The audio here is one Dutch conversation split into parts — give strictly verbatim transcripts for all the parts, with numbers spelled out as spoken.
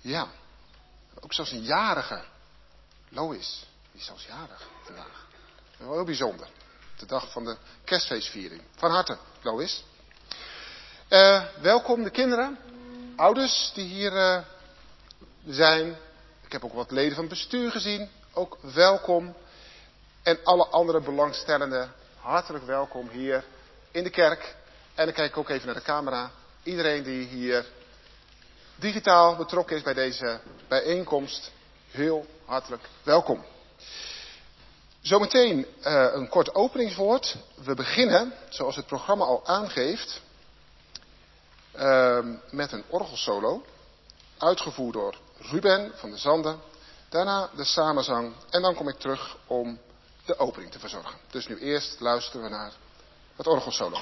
Ja, ook zelfs een jarige. Lois, die is zelfs jarig vandaag. Wel heel bijzonder. De dag van de kerstfeestviering. Van harte, Lois. Uh, welkom de kinderen, ouders die hier uh, zijn. Ik heb ook wat leden van het bestuur gezien. Ook welkom. En alle andere belangstellenden, hartelijk welkom hier in de kerk. En dan kijk ik ook even naar de camera. Iedereen die hier digitaal betrokken is bij deze bijeenkomst, heel hartelijk welkom. Zometeen uh, een kort openingswoord. We beginnen, zoals het programma al aangeeft, uh, met een orgelsolo. Uitgevoerd door Ruben van der Zanden. Daarna de samenzang. En dan kom ik terug om de opening te verzorgen. Dus nu eerst luisteren we naar het orgelsolo.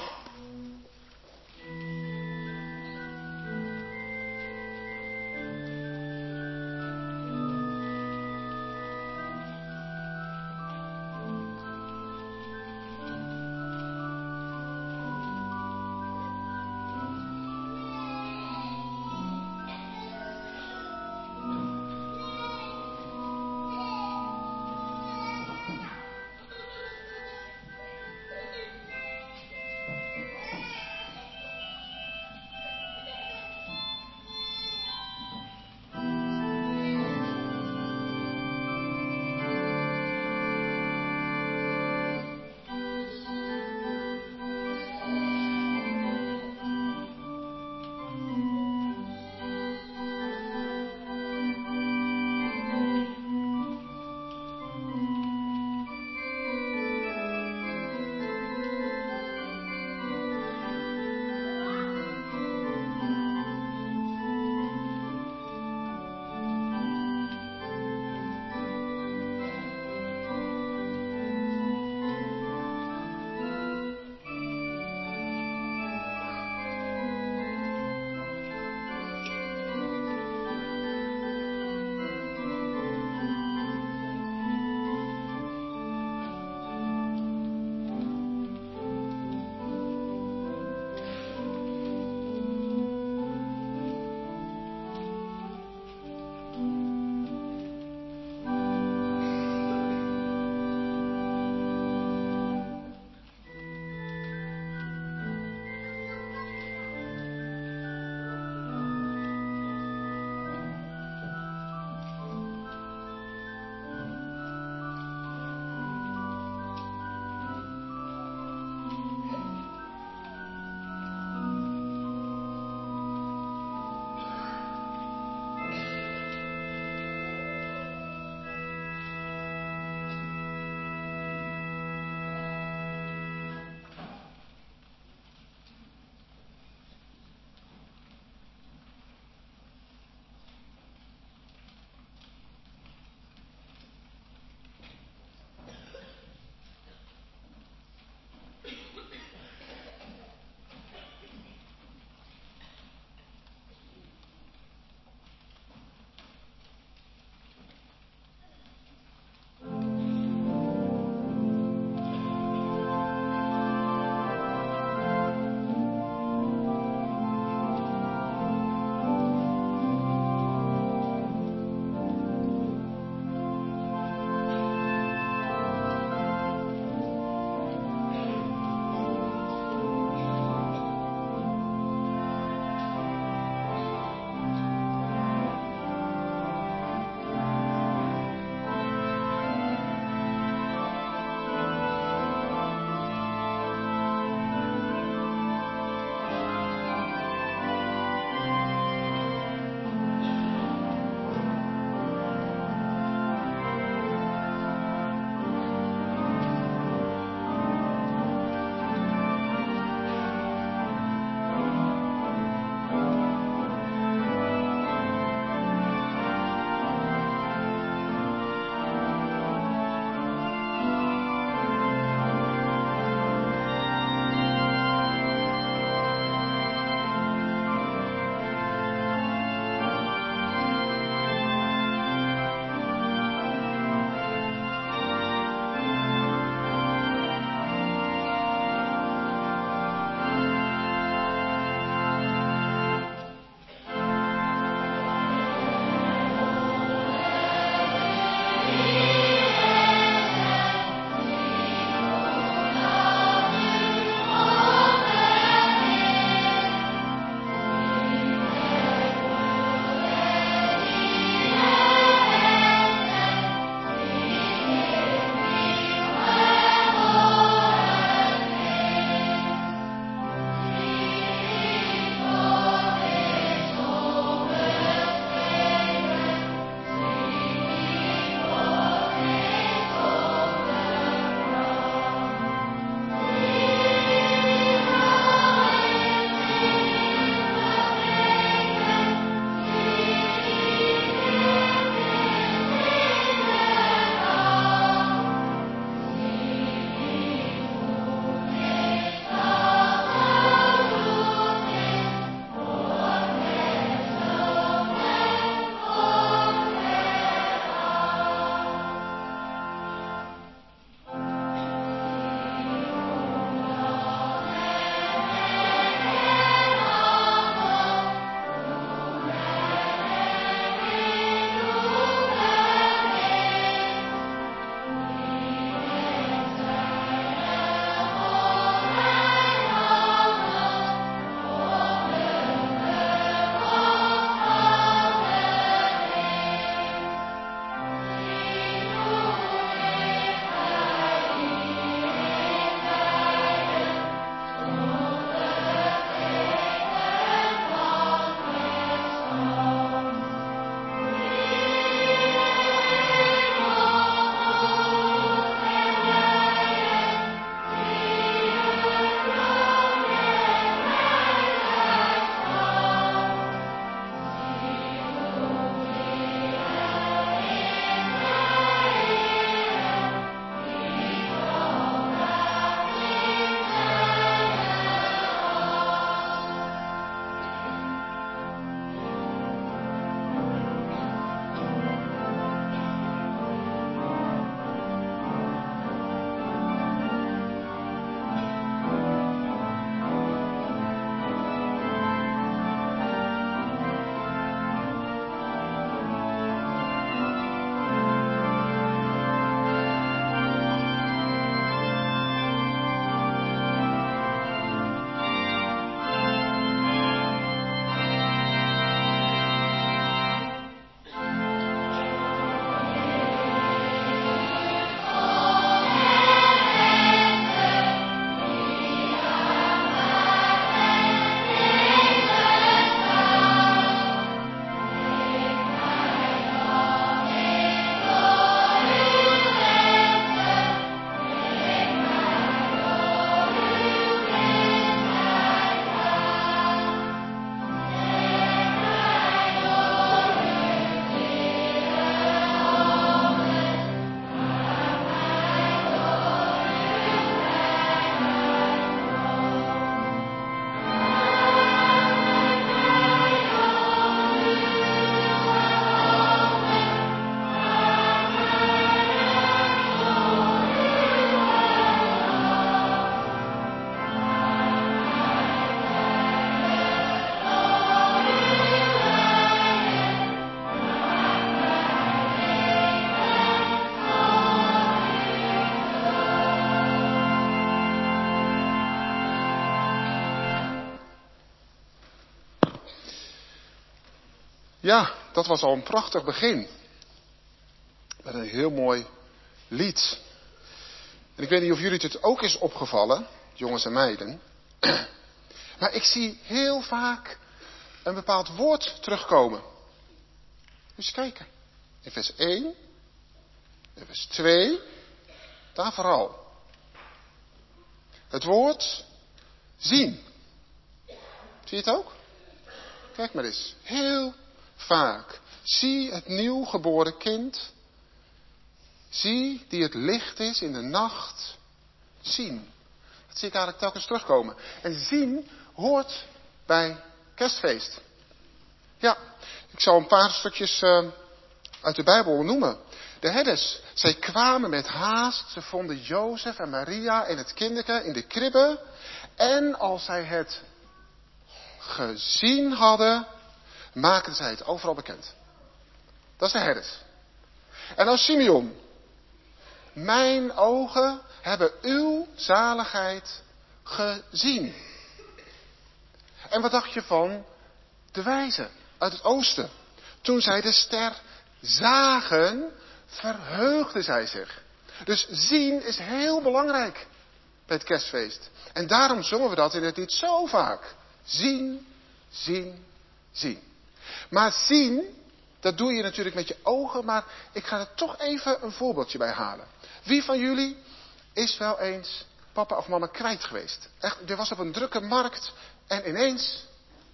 Ja, dat was al een prachtig begin. Met een heel mooi lied. En ik weet niet of jullie het ook is opgevallen, jongens en meiden. Maar ik zie heel vaak een bepaald woord terugkomen. Dus kijken. In vers één. In vers twee. Daar vooral. Het woord zien. Zie je het ook? Kijk maar eens. Heel vaak. Zie het nieuw geboren kind. Zie die het licht is in de nacht. Zien. Dat zie ik eigenlijk telkens terugkomen. En zien hoort bij kerstfeest. Ja, ik zal een paar stukjes uh, uit de Bijbel noemen. De herders, zij kwamen met haast. Ze vonden Jozef en Maria en het kinderke in de kribbe. En als zij het gezien hadden, maakten zij het overal bekend. Dat is de herders. En dan Simeon. Mijn ogen hebben uw zaligheid gezien. En wat dacht je van de wijzen uit het oosten? Toen zij de ster zagen, verheugden zij zich. Dus zien is heel belangrijk bij het kerstfeest. En daarom zongen we dat in het lied zo vaak. Zien, zien, zien. Maar zien, dat doe je natuurlijk met je ogen, maar ik ga er toch even een voorbeeldje bij halen. Wie van jullie is wel eens papa of mama kwijt geweest? Echt, je was op een drukke markt en ineens...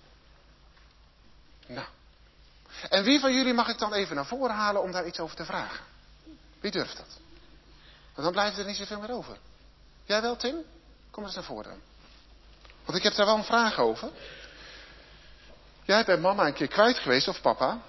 Nou. En wie van jullie mag ik dan even naar voren halen om daar iets over te vragen? Wie durft dat? Want dan blijft er niet zoveel meer over. Jij wel, Tim? Kom eens naar voren. Want ik heb daar wel een vraag over. Jij bent mama een keer kwijt geweest, of papa.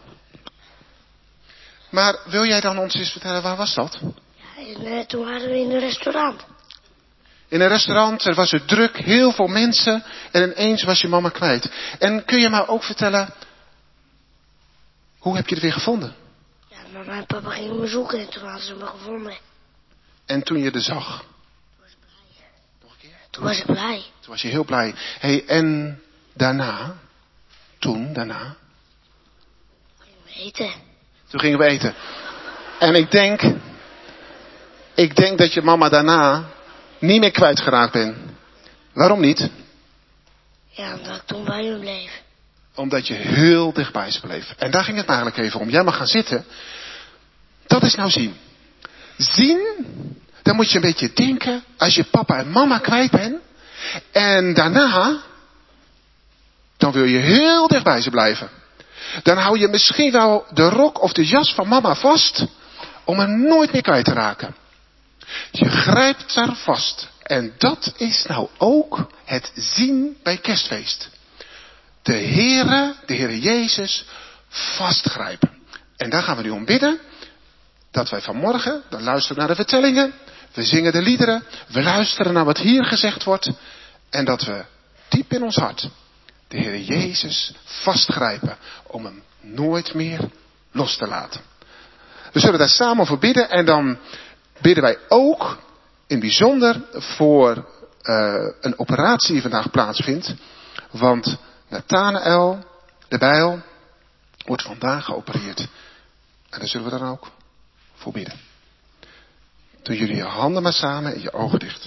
Maar wil jij dan ons eens vertellen, waar was dat? Ja, en, uh, toen waren we in een restaurant. In een restaurant, er was het druk, heel veel mensen. En ineens was je mama kwijt. En kun je mij ook vertellen, hoe heb je het weer gevonden? Ja, mama en papa gingen me zoeken en toen hadden ze me gevonden. En toen je er zag? Toen was ik blij. Nog een keer? Toen was ik blij. Toen was je heel blij. Hey, en daarna? Toen, daarna? Gingen we eten. Toen gingen we eten. En ik denk, ik denk dat je mama daarna niet meer kwijtgeraakt bent. Waarom niet? Ja, omdat ik toen bij me bleef. Omdat je heel dichtbij ze bleef. En daar ging het eigenlijk even om. Jij mag gaan zitten. Dat is nou zien. Zien, dan moet je een beetje denken, als je papa en mama kwijt bent. En daarna, dan wil je heel dichtbij ze blijven. Dan hou je misschien wel de rok of de jas van mama vast, om er nooit meer kwijt te raken. Je grijpt haar vast. En dat is nou ook het zien bij kerstfeest. De Heere, de Heere Jezus, vastgrijpen. En daar gaan we nu om bidden. Dat wij vanmorgen, dan luisteren naar de vertellingen. We zingen de liederen. We luisteren naar wat hier gezegd wordt. En dat we diep in ons hart de Heere Jezus vastgrijpen. Om hem nooit meer los te laten. We zullen daar samen voor bidden. En dan bidden wij ook in bijzonder voor uh, een operatie die vandaag plaatsvindt. Want Nathanael, de bijl, wordt vandaag geopereerd. En daar zullen we dan ook voor bidden. Doe jullie je handen maar samen en je ogen dicht.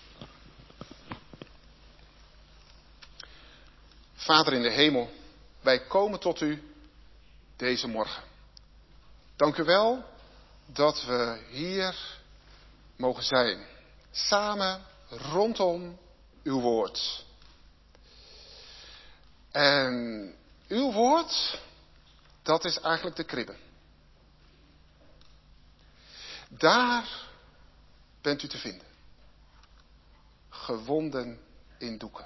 Vader in de hemel, wij komen tot u deze morgen. Dank u wel dat we hier mogen zijn. Samen rondom uw woord. En uw woord, dat is eigenlijk de kribbe. Daar bent u te vinden. Gewonden in doeken.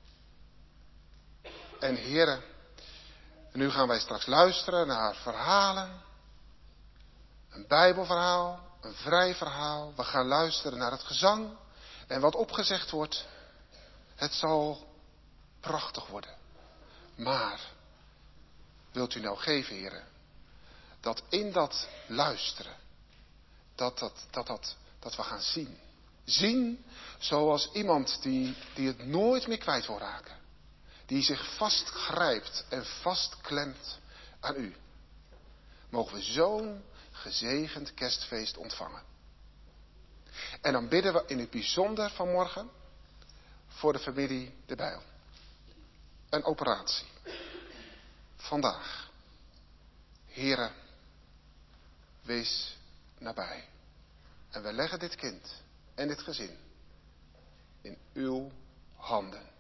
En heren, nu gaan wij straks luisteren naar verhalen. Een Bijbelverhaal, een vrij verhaal. We gaan luisteren naar het gezang. En wat opgezegd wordt, het zal prachtig worden. Maar, wilt u nou geven, heren, dat in dat luisteren, dat, dat, dat, dat, dat we gaan zien. Zien zoals iemand die, die het nooit meer kwijt wil raken. Die zich vastgrijpt en vastklemt aan u. Mogen we zo'n gezegend kerstfeest ontvangen. En dan bidden we in het bijzonder vanmorgen voor de familie De Bijl. Een operatie. Vandaag. Heere, wees nabij. En we leggen dit kind en dit gezin in uw handen.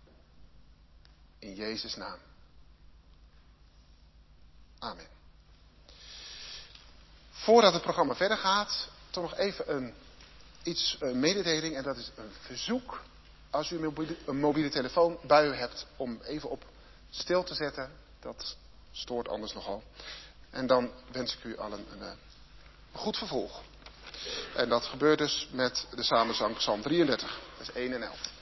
In Jezus' naam. Amen. Voordat het programma verder gaat, toch nog even een, iets, een mededeling. En dat is een verzoek. Als u een mobiele, een mobiele telefoon bij u hebt, om even op stil te zetten. Dat stoort anders nogal. En dan wens ik u allen een, een goed vervolg. En dat gebeurt dus met de samenzang Psalm drieëndertig, vers één en elf.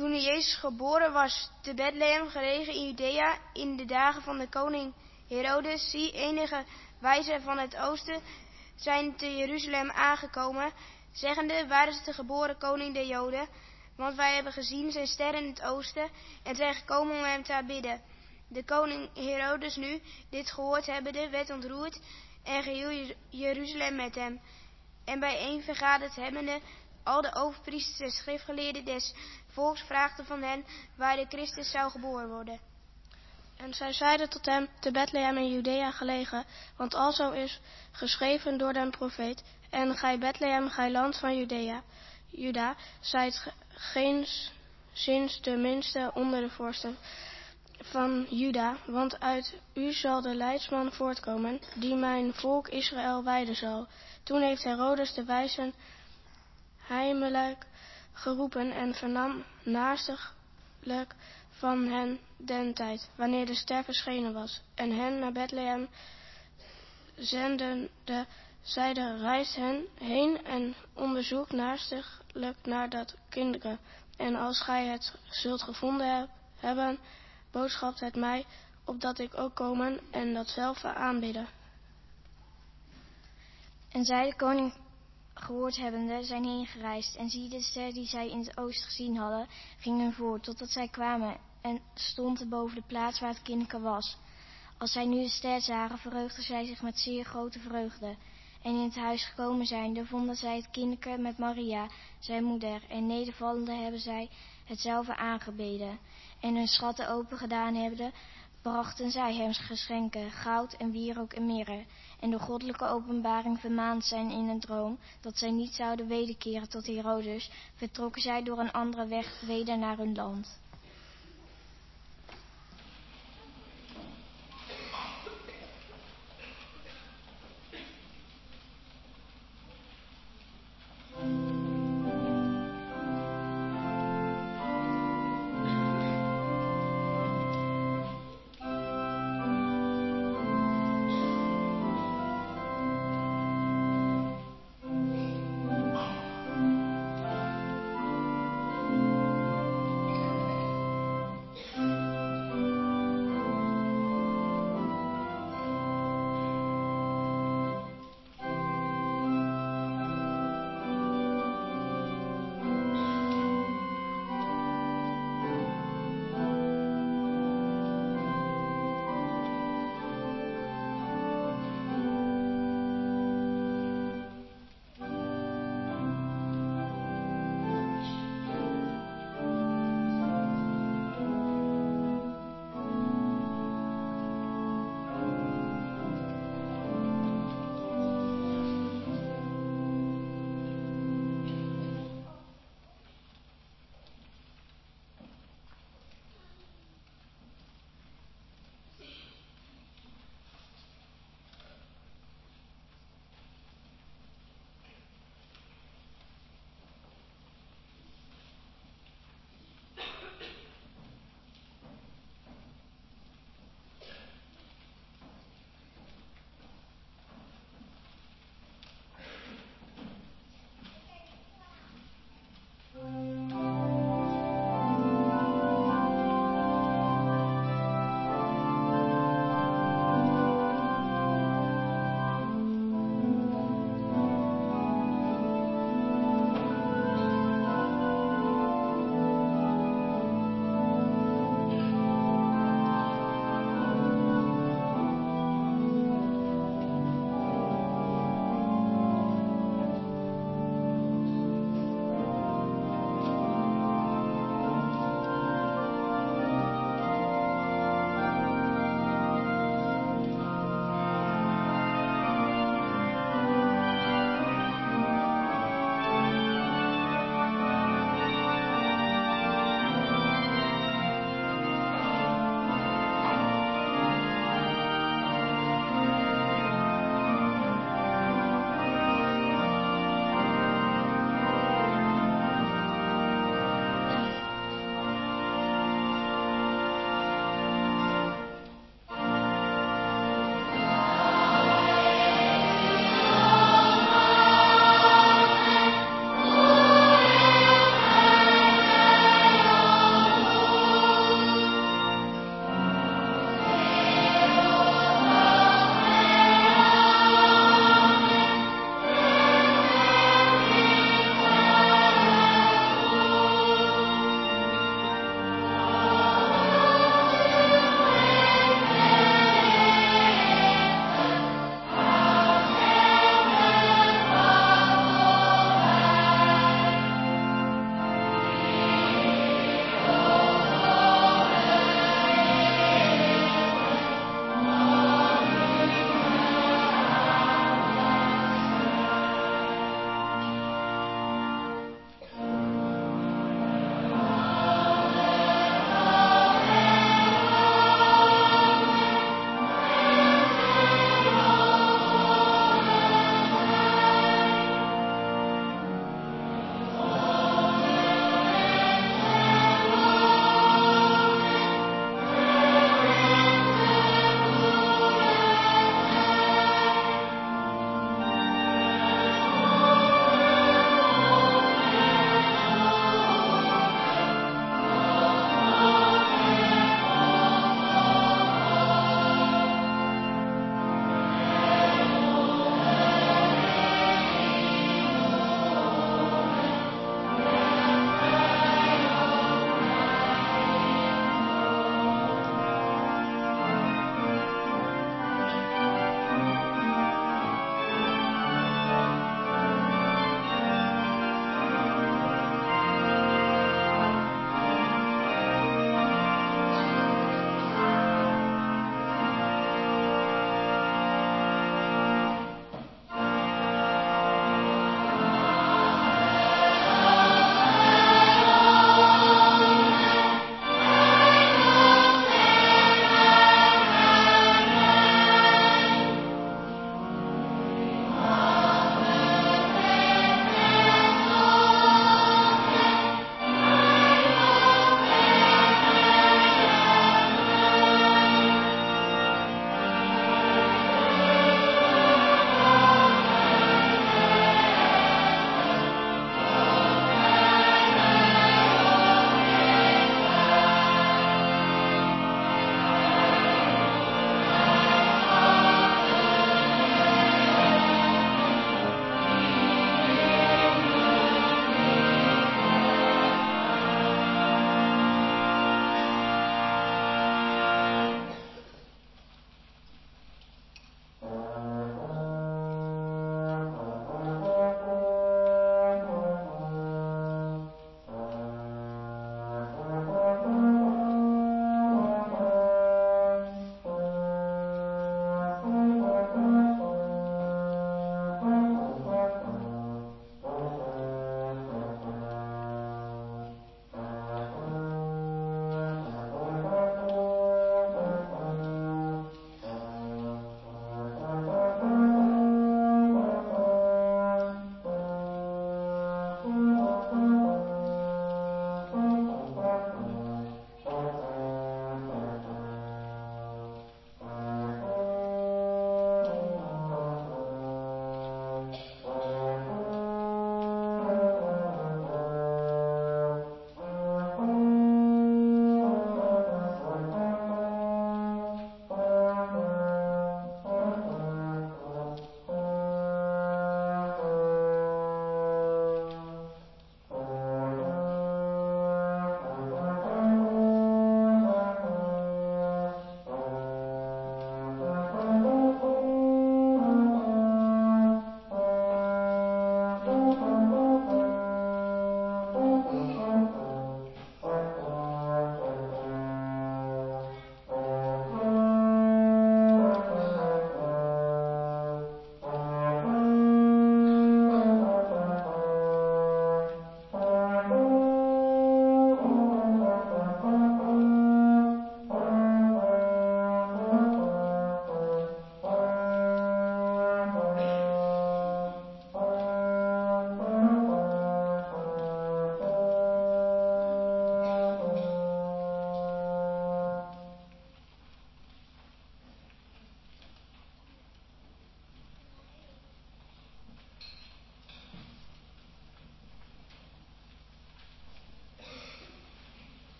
Toen Jezus geboren was te Bethlehem, gelegen in Judea, in de dagen van de koning Herodes, zie, enige wijzen van het oosten zijn te Jeruzalem aangekomen, zeggende, waar is de geboren koning der Joden? Want wij hebben gezien zijn ster in het oosten en zijn gekomen om hem te aanbidden. De koning Herodes nu, dit gehoord hebbende, werd ontroerd en geheel Jeruzalem met hem. En bijeen vergaderd hebbende, al de overpriesters en schriftgeleerden des volks vraagden van hen waar de Christus zou geboren worden. En zij zeiden tot hem, te Bethlehem in Judea gelegen, want alzo is geschreven door den profeet. En gij Bethlehem, gij land van Judea, Juda, zijt geenszins de minste onder de vorsten van Juda, want uit u zal de leidsman voortkomen, die mijn volk Israël wijden zal. Toen heeft Herodes de wijzen heimelijk geroepen en vernam naastiglijk van hen den tijd, wanneer de ster verschenen was, en hen naar Bethlehem zendende, zeide, reis hen heen en onderzoek naastiglijk naar dat kinderen, en als gij het zult gevonden heb, hebben, boodschapt het mij, opdat ik ook komen en datzelfde aanbidden. En zij de koning gehoord hebbende, zijn heen gereisd, en zie de ster die zij in het oosten gezien hadden, ging hen voor, totdat zij kwamen en stond boven de plaats waar het kindje was. Als zij nu de ster zagen, verheugden zij zich met zeer grote vreugde. En in het huis gekomen zijnde, vonden zij het kindje met Maria, zijn moeder, en nedervallende hebben zij hetzelfde aangebeden. En hun schatten open gedaan hebbende, brachten zij hem geschenken, goud en wierook en mirre. En door goddelijke openbaring vermaand zijn in een droom, dat zij niet zouden wederkeren tot Herodes, vertrokken zij door een andere weg weder naar hun land.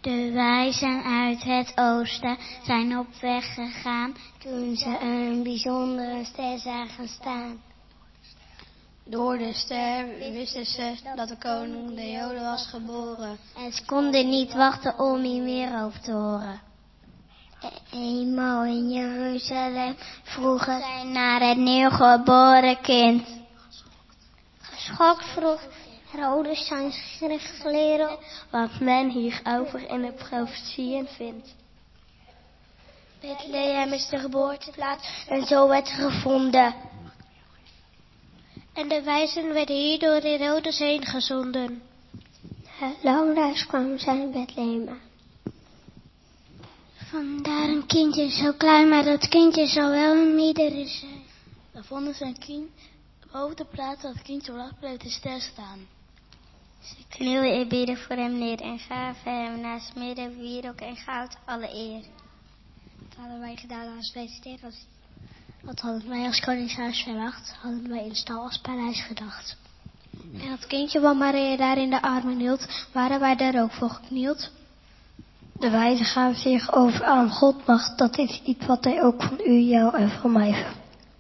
De wijzen uit het oosten zijn op weg gegaan toen ze een bijzondere ster zagen staan. Door de ster wisten ze dat de koning der Joden was geboren. En ze konden niet wachten om hier meer over te horen. Eenmaal in Jeruzalem vroegen zij naar het nieuwgeboren kind. Geschokt vroeg Herodes zijn schriftgeleerden wat men hierover in de profetieën vindt. Bethlehem is de geboorteplaats en zo werd ze gevonden. En de wijzen werden hier door Herodes heen gezonden. Langzaam kwamen zij in Bethlehem aan. Vandaar een kindje zo klein, maar dat kindje zal wel een ieder zijn. Dan vonden ze een kind boven de plaats dat het kindje lag, bleef de ster staan. Ze knielden eerbiedig voor hem neer en gaven hem naast midden, wierook en goud alle eer. Wat hadden wij gedaan als wij ster als Wat hadden wij als koningshuis verwacht? Hadden wij in stal als paleis gedacht. En dat kindje wat Maria daar in de armen hield, waren wij daar ook voor geknield? De wijzen gaven zich over aan God macht. Dat is iets wat hij ook van u, jou en van mij verwacht.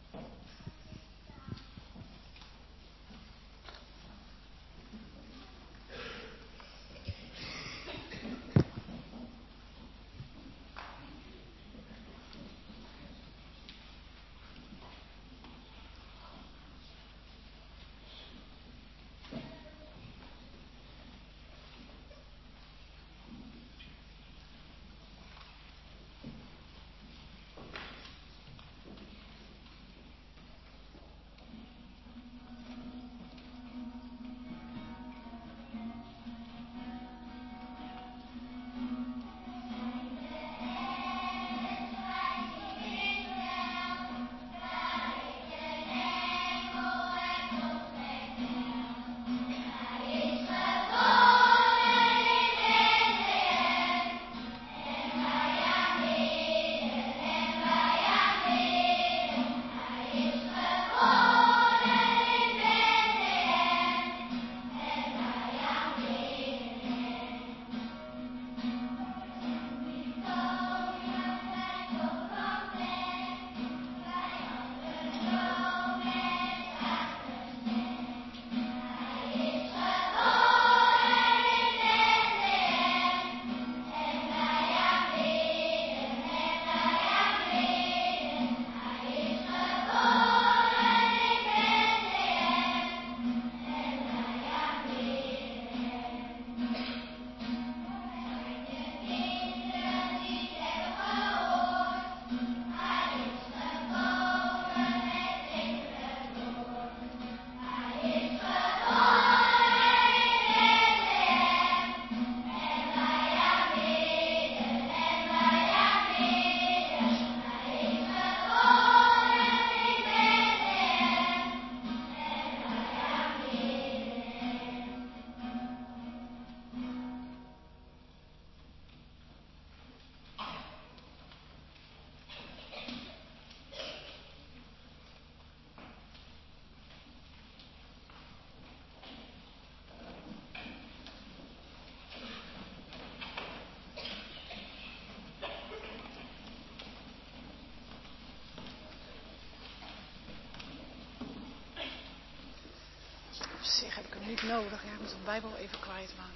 Op zich heb ik hem niet nodig. Ja, ik moet de Bijbel even kwijt, maar...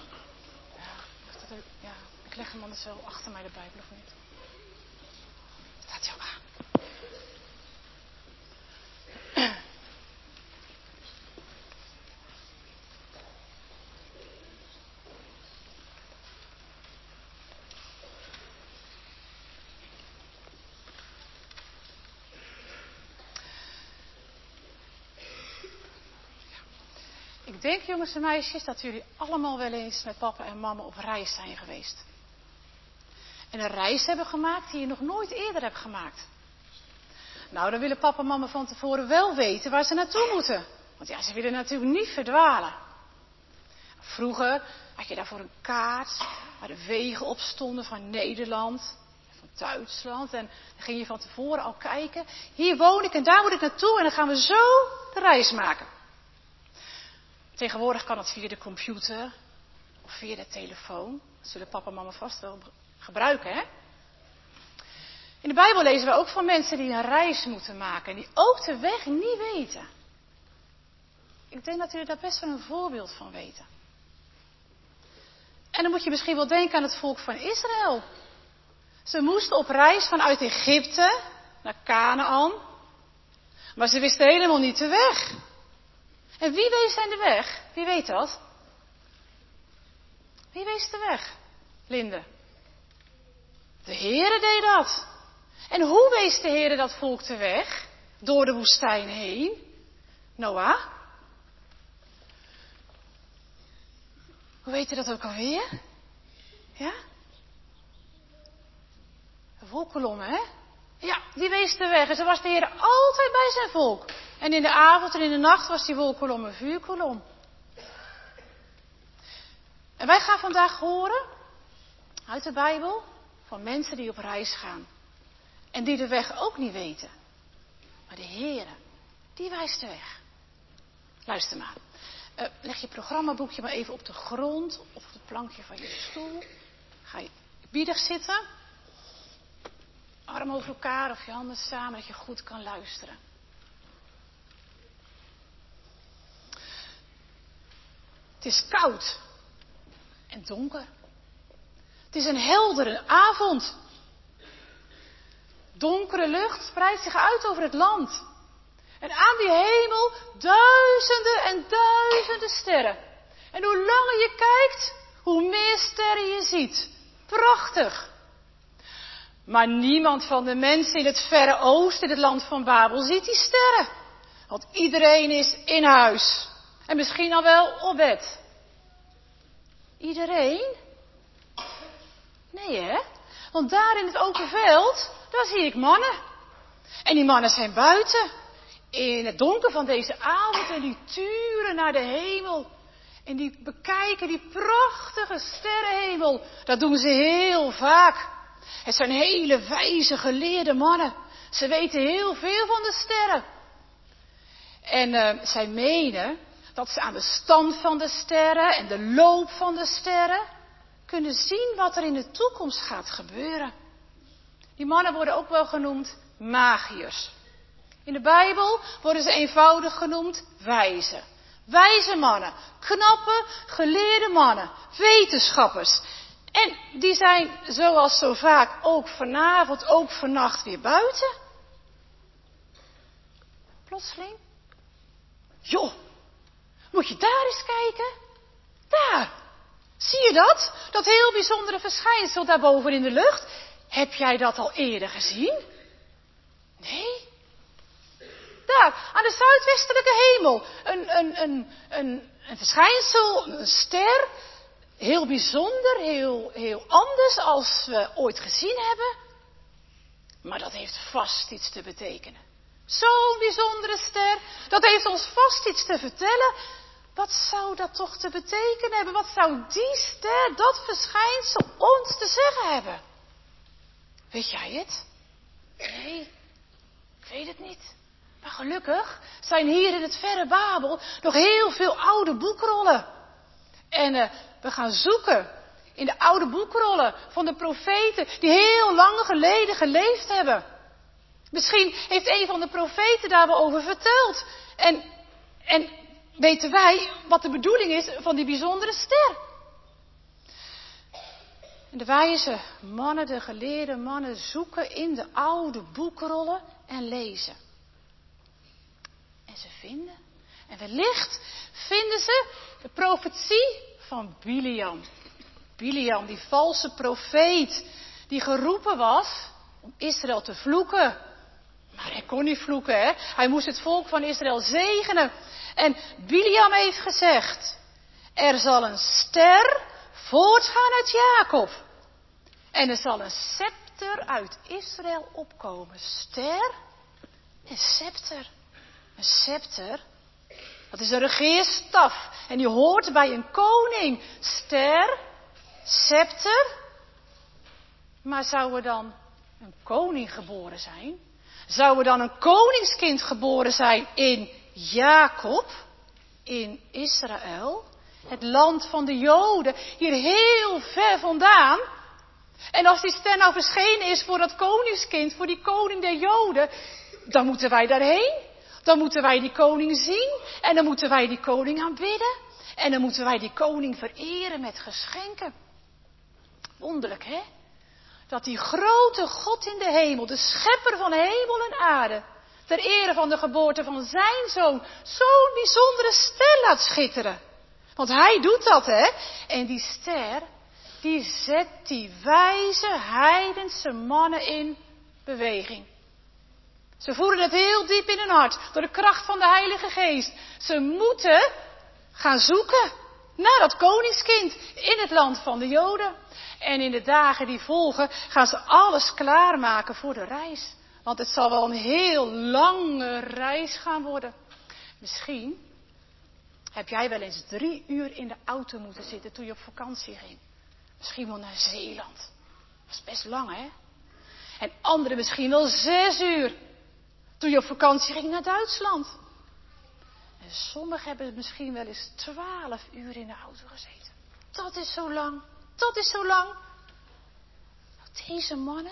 Ja, dat er, ja, ik leg hem anders wel achter mij, de Bijbel, of niet? Staat jou aan. Ik denk, jongens en meisjes, dat jullie allemaal wel eens met papa en mama op reis zijn geweest. En een reis hebben gemaakt die je nog nooit eerder hebt gemaakt. Nou, dan willen papa en mama van tevoren wel weten waar ze naartoe moeten. Want ja, ze willen natuurlijk niet verdwalen. Vroeger had je daarvoor een kaart waar de wegen op stonden van Nederland, van Duitsland. En dan ging je van tevoren al kijken. Hier woon ik en daar moet ik naartoe en dan gaan we zo de reis maken. Tegenwoordig kan het via de computer Of via de telefoon. Dat zullen papa en mama vast wel gebruiken, hè? In de Bijbel lezen we ook van mensen die een reis moeten maken. En die ook de weg niet weten. Ik denk dat jullie daar best wel een voorbeeld van weten. En dan moet je misschien wel denken aan het volk van Israël. Ze moesten op reis vanuit Egypte naar Kanaan. Maar ze wisten helemaal niet de weg. En wie wees hen de weg? Wie weet dat? Wie wees de weg? Linde. De Heere deed dat. En hoe wees de Heere dat volk de weg? Door de woestijn heen. Noah. Hoe weet je dat ook alweer? Ja? De wolkolom, hè? Ja, die wees de weg. En zo was de Heer altijd bij zijn volk. En in de avond en in de nacht was die wolkolom een vuurkolom. En wij gaan vandaag horen uit de Bijbel van mensen die op reis gaan. En die de weg ook niet weten. Maar de Heere, die wijst de weg. Luister maar. Uh, leg je programmaboekje maar even op de grond of op het plankje van je stoel. Ga je biedig zitten. Armen over elkaar of je handen samen, dat je goed kan luisteren. Het is koud en donker. Het is een heldere avond. Donkere lucht spreidt zich uit over het land. En aan die hemel duizenden en duizenden sterren. En hoe langer je kijkt, hoe meer sterren je ziet. Prachtig. Maar niemand van de mensen in het verre oosten, in het land van Babel, ziet die sterren. Want iedereen is in huis. En misschien al wel op bed. Iedereen? Nee, hè? Want daar in het open veld, daar zie ik mannen. En die mannen zijn buiten. In het donker van deze avond. En die turen naar de hemel. En die bekijken die prachtige sterrenhemel. Dat doen ze heel vaak. Het zijn hele wijze geleerde mannen. Ze weten heel veel van de sterren. En uh, zij menen dat ze aan de stand van de sterren en de loop van de sterren kunnen zien wat er in de toekomst gaat gebeuren. Die mannen worden ook wel genoemd magiërs. In de Bijbel worden ze eenvoudig genoemd wijzen. Wijze mannen, knappe, geleerde mannen, wetenschappers. En die zijn, zoals zo vaak, ook vanavond, ook vannacht weer buiten. Plotseling. Joh, moet je daar eens kijken? Daar. Zie je dat? Dat heel bijzondere verschijnsel daarboven in de lucht. Heb jij dat al eerder gezien? Nee? Daar, aan de zuidwestelijke hemel. Een, een, een, een, een verschijnsel, een ster. Heel bijzonder, heel, heel anders als we ooit gezien hebben. Maar dat heeft vast iets te betekenen. Zo'n bijzondere ster, dat heeft ons vast iets te vertellen. Wat zou dat toch te betekenen hebben? Wat zou die ster, dat verschijnsel, ons te zeggen hebben? Weet jij het? Nee, ik weet het niet. Maar gelukkig zijn hier in het verre Babel nog heel veel oude boekrollen. En uh, we gaan zoeken in de oude boekrollen van de profeten die heel lang geleden geleefd hebben. Misschien heeft een van de profeten daar wel over verteld. En, en weten wij wat de bedoeling is van die bijzondere ster. En de wijze mannen, de geleerde mannen, zoeken in de oude boekrollen en lezen. En ze vinden, en wellicht vinden ze de profetie van Biliam. Biliam, die valse profeet, die geroepen was om Israël te vloeken. Maar hij kon niet vloeken, hè. Hij moest het volk van Israël zegenen. En Biliam heeft gezegd, er zal een ster voortgaan uit Jacob. En er zal een scepter uit Israël opkomen. Ster en scepter. Een scepter, dat is een regeerstaf. En die hoort bij een koning. Ster, scepter. Maar zou er dan een koning geboren zijn? Zou er dan een koningskind geboren zijn in Jacob? In Israël? Het land van de Joden, hier heel ver vandaan. En als die ster nou verschenen is voor dat koningskind, voor die koning der Joden, dan moeten wij daarheen. Dan moeten wij die koning zien en dan moeten wij die koning aanbidden. En dan moeten wij die koning vereren met geschenken. Wonderlijk, hè? Dat die grote God in de hemel, de schepper van hemel en aarde, ter ere van de geboorte van zijn zoon, zo'n bijzondere ster laat schitteren. Want hij doet dat, hè? En die ster, die zet die wijze heidense mannen in beweging. Ze voelen het heel diep in hun hart, door de kracht van de Heilige Geest. Ze moeten gaan zoeken naar dat koningskind in het land van de Joden. En in de dagen die volgen gaan ze alles klaarmaken voor de reis. Want het zal wel een heel lange reis gaan worden. Misschien heb jij wel eens drie uur in de auto moeten zitten toen je op vakantie ging. Misschien wel naar Zeeland. Dat is best lang, hè? En anderen misschien wel zes uur toen je op vakantie ging naar Duitsland. En sommigen hebben misschien wel eens twaalf uur in de auto gezeten. Dat is zo lang. Dat is zo lang. Deze mannen,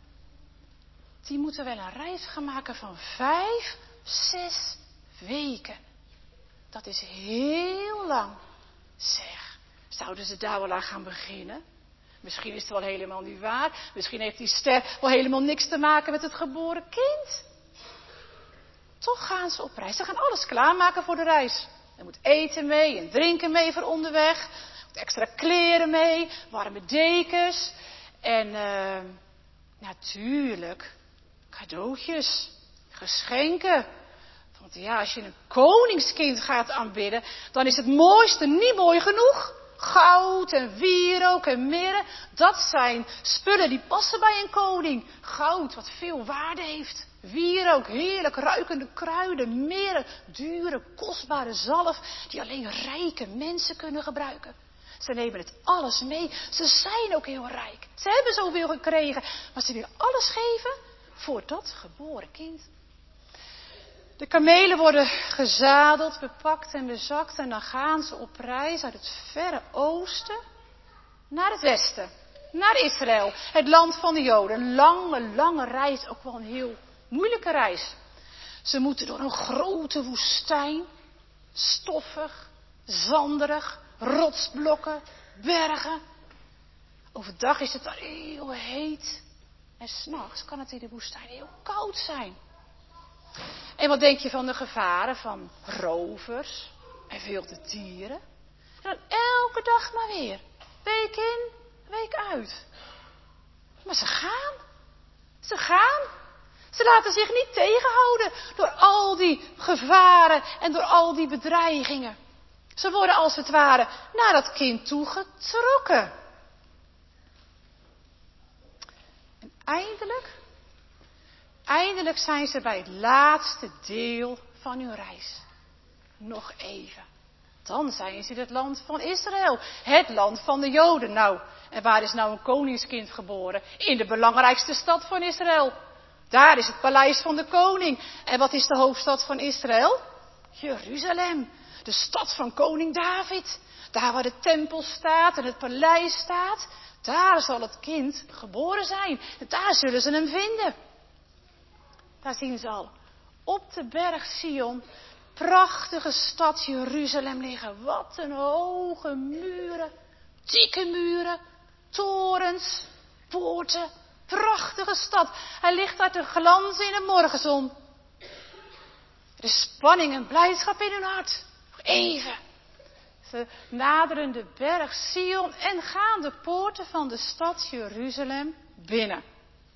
die moeten wel een reis gaan maken van vijf, zes weken. Dat is heel lang. Zeg, zouden ze daar wel aan gaan beginnen? Misschien is het wel helemaal niet waar. Misschien heeft die ster wel helemaal niks te maken met het geboren kind. Toch gaan ze op reis. Ze gaan alles klaarmaken voor de reis. Er moet eten mee en drinken mee voor onderweg. Er moet extra kleren mee, warme dekens. En uh, natuurlijk cadeautjes, geschenken. Want ja, als je een koningskind gaat aanbidden, dan is het mooiste niet mooi genoeg. Goud en wierook en mirre, dat zijn spullen die passen bij een koning. Goud, wat veel waarde heeft. Wierook, heerlijk ruikende kruiden, mirre, dure, kostbare zalf, die alleen rijke mensen kunnen gebruiken. Ze nemen het alles mee. Ze zijn ook heel rijk. Ze hebben zoveel gekregen, maar ze willen alles geven voor dat geboren kind. De kamelen worden gezadeld, bepakt en bezakt en dan gaan ze op reis uit het verre oosten naar het westen, naar Israël, het land van de Joden. Een lange, lange reis, ook wel een heel moeilijke reis. Ze moeten door een grote woestijn, stoffig, zanderig, rotsblokken, bergen. Overdag is het daar heel heet en 's nachts kan het in de woestijn heel koud zijn. En wat denk je van de gevaren van rovers en wilde dieren? En dan elke dag maar weer. Week in, week uit. Maar ze gaan. Ze gaan. Ze laten zich niet tegenhouden door al die gevaren en door al die bedreigingen. Ze worden als het ware naar dat kind toe getrokken. En eindelijk... Eindelijk zijn ze bij het laatste deel van hun reis. Nog even. Dan zijn ze in het land van Israël. Het land van de Joden. Nou, en waar is nou een koningskind geboren? In de belangrijkste stad van Israël. Daar is het paleis van de koning. En wat is de hoofdstad van Israël? Jeruzalem. De stad van koning David. Daar waar de tempel staat en het paleis staat. Daar zal het kind geboren zijn. En daar zullen ze hem vinden. Daar zien ze al op de berg Sion, prachtige stad Jeruzalem liggen. Wat een hoge muren, dikke muren, torens, poorten, prachtige stad. Hij ligt daar te glanzen in de morgenzon. Er is spanning en blijdschap in hun hart. Nog even. Ze naderen de berg Sion en gaan de poorten van de stad Jeruzalem binnen.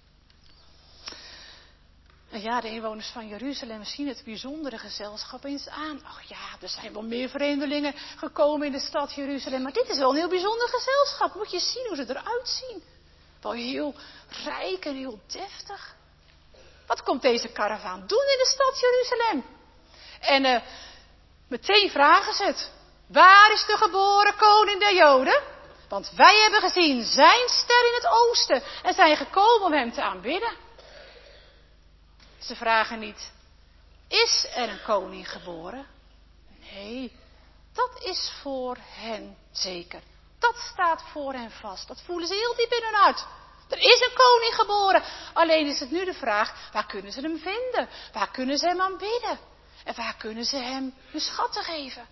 En ja, de inwoners van Jeruzalem zien het bijzondere gezelschap eens aan. Ach ja, er zijn wel meer vreemdelingen gekomen in de stad Jeruzalem. Maar dit is wel een heel bijzonder gezelschap. Moet je zien hoe ze eruit zien. Wel heel rijk en heel deftig. Wat komt deze karavaan doen in de stad Jeruzalem? En uh, meteen vragen ze het. Waar is de geboren koning der Joden? Want wij hebben gezien zijn ster in het oosten en zijn gekomen om hem te aanbidden. Ze vragen niet, is er een koning geboren? Nee, Dat is voor hen zeker. Dat staat voor hen vast. Dat voelen ze heel diep in hun hart. Er is een koning geboren. Alleen is het nu de vraag, waar kunnen ze hem vinden? Waar kunnen ze hem aanbidden? En waar kunnen ze hem hun schatten geven?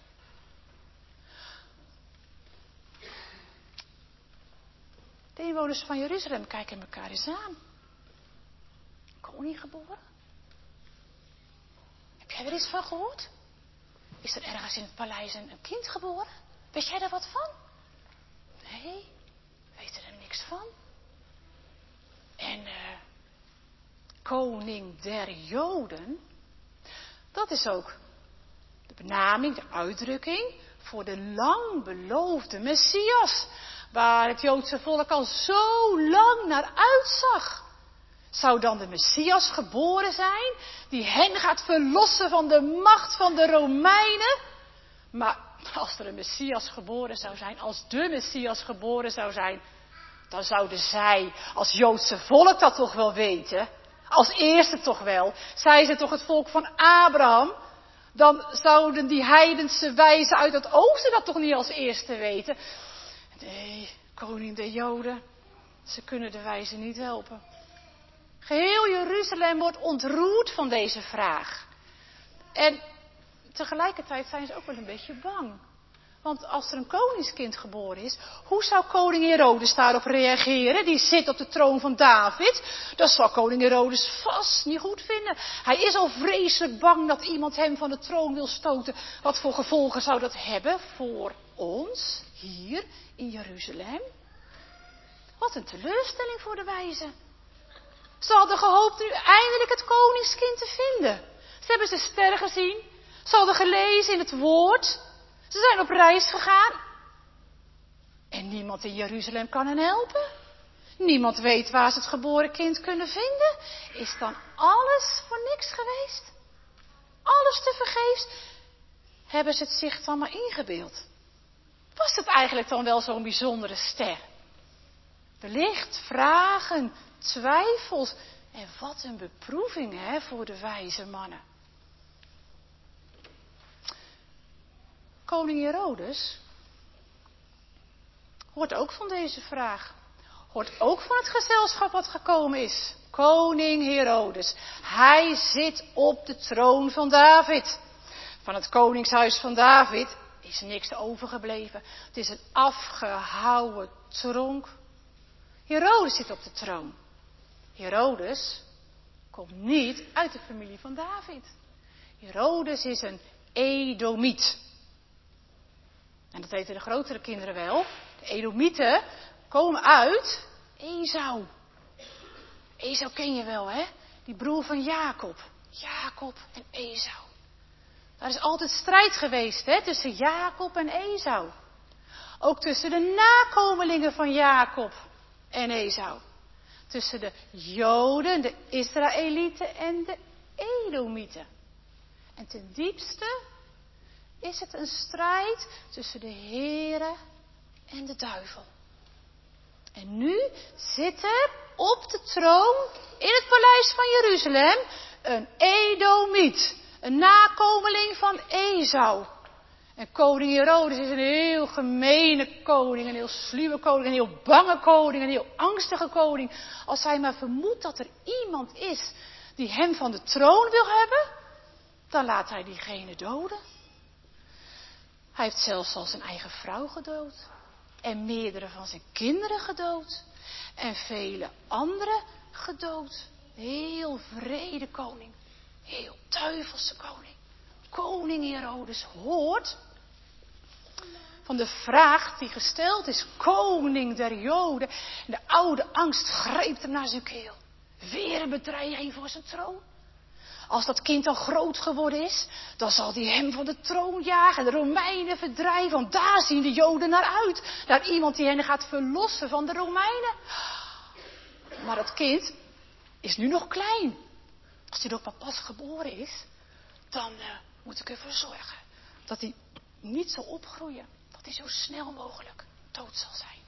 De inwoners van Jeruzalem kijken elkaar eens aan. Koning geboren? Heb jij er eens van gehoord? Is er ergens in het paleis een, een kind geboren? Weet jij daar wat van? Nee, weten er niks van. En uh, koning der Joden, dat is ook de benaming, de uitdrukking voor de lang beloofde Messias. Waar het Joodse volk al zo lang naar uitzag. Zou dan de Messias geboren zijn, die hen gaat verlossen van de macht van de Romeinen? Maar als er een Messias geboren zou zijn, als de Messias geboren zou zijn, dan zouden zij als Joodse volk dat toch wel weten. Als eerste toch wel. Zij zijn toch het volk van Abraham. Dan zouden die heidense wijzen uit het oosten dat toch niet als eerste weten. Nee, koning der Joden, ze kunnen de wijzen niet helpen. Geheel Jeruzalem wordt ontroerd van deze vraag. En tegelijkertijd zijn ze ook wel een beetje bang. Want als er een koningskind geboren is, hoe zou koning Herodes daarop reageren? Die zit op de troon van David. Dat zal koning Herodes vast niet goed vinden. Hij is al vreselijk bang dat iemand hem van de troon wil stoten. Wat voor gevolgen zou dat hebben voor ons hier in Jeruzalem? Wat een teleurstelling voor de wijzen. Ze hadden gehoopt nu eindelijk het koningskind te vinden. Ze hebben zijn ster gezien. Ze hadden gelezen in het woord. Ze zijn op reis gegaan. En niemand in Jeruzalem kan hen helpen. Niemand weet waar ze het geboren kind kunnen vinden. Is dan alles voor niks geweest? Alles te vergeefs? Hebben ze het zich dan maar ingebeeld? Was het eigenlijk dan wel zo'n bijzondere ster? Wellicht vragen, twijfels. En wat een beproeving, hè, voor de wijze mannen. Koning Herodes hoort ook van deze vraag. Hoort ook van het gezelschap wat gekomen is. Koning Herodes. Hij zit op de troon van David. Van het koningshuis van David is niks overgebleven. Het is een afgehouwen tronk. Herodes zit op de troon. Herodes komt niet uit de familie van David. Herodes is een Edomiet. En dat weten de grotere kinderen wel. De Edomieten komen uit Esau. Esau ken je wel, hè? Die broer van Jacob. Jacob en Esau. Daar is altijd strijd geweest, hè? Tussen Jacob en Esau. Ook tussen de nakomelingen van Jacob en Esau. Tussen de Joden, de Israëlieten en de Edomieten. En ten diepste is het een strijd tussen de Here en de duivel. En nu zit er op de troon in het paleis van Jeruzalem een Edomiet. Een nakomeling van Esau. En koning Herodes is een heel gemene koning, een heel sluwe koning, een heel bange koning, een heel angstige koning. Als hij maar vermoedt dat er iemand is die hem van de troon wil hebben, dan laat hij diegene doden. Hij heeft zelfs al zijn eigen vrouw gedood. En meerdere van zijn kinderen gedood. En vele anderen gedood. Heel vrede koning. Heel duivelse koning. Koning Herodes hoort van de vraag die gesteld is. Koning der Joden. En de oude angst greep hem naar zijn keel. Weer een bedreiging voor zijn troon. Als dat kind al groot geworden is, dan zal hij hem van de troon jagen. De Romeinen verdrijven. Want daar zien de Joden naar uit. Naar iemand die hen gaat verlossen van de Romeinen. Maar dat kind is nu nog klein. Als hij nog maar pas geboren is, dan uh, moet ik ervoor zorgen dat hij niet zal opgroeien. Dat hij zo snel mogelijk dood zal zijn.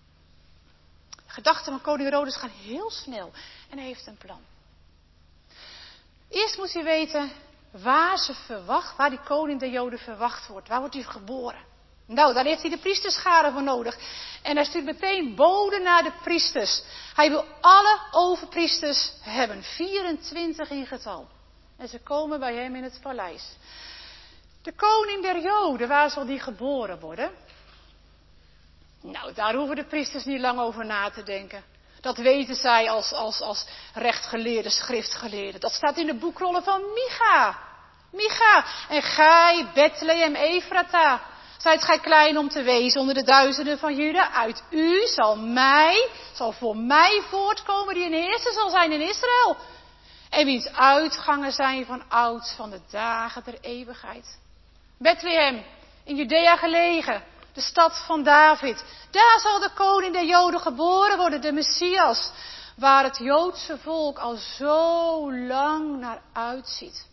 De gedachten van koning Herodes gaan heel snel. En hij heeft een plan. Eerst moet hij weten waar ze verwacht, waar die koning der Joden verwacht wordt. Waar wordt hij geboren? Nou, daar heeft hij de priesterscharen voor nodig. En hij stuurt meteen boden naar de priesters. Hij wil alle overpriesters hebben, vierentwintig in getal. En ze komen bij hem in het paleis. De koning der Joden, waar zal die geboren worden? Nou, daar hoeven de priesters niet lang over na te denken. Dat weten zij als, als, als rechtgeleerde, schriftgeleerden. Dat staat in de boekrollen van Micha. Micha. En gij, Bethlehem Efrata, zijt gij klein om te wezen onder de duizenden van Juda. Uit u zal mij, zal voor mij voortkomen die een heerser zal zijn in Israël. En wiens uitgangen zijn van oud, van de dagen der eeuwigheid. Bethlehem, in Judea gelegen, de stad van David. Daar zal de koning der Joden geboren worden, de Messias. Waar het Joodse volk al zo lang naar uitziet.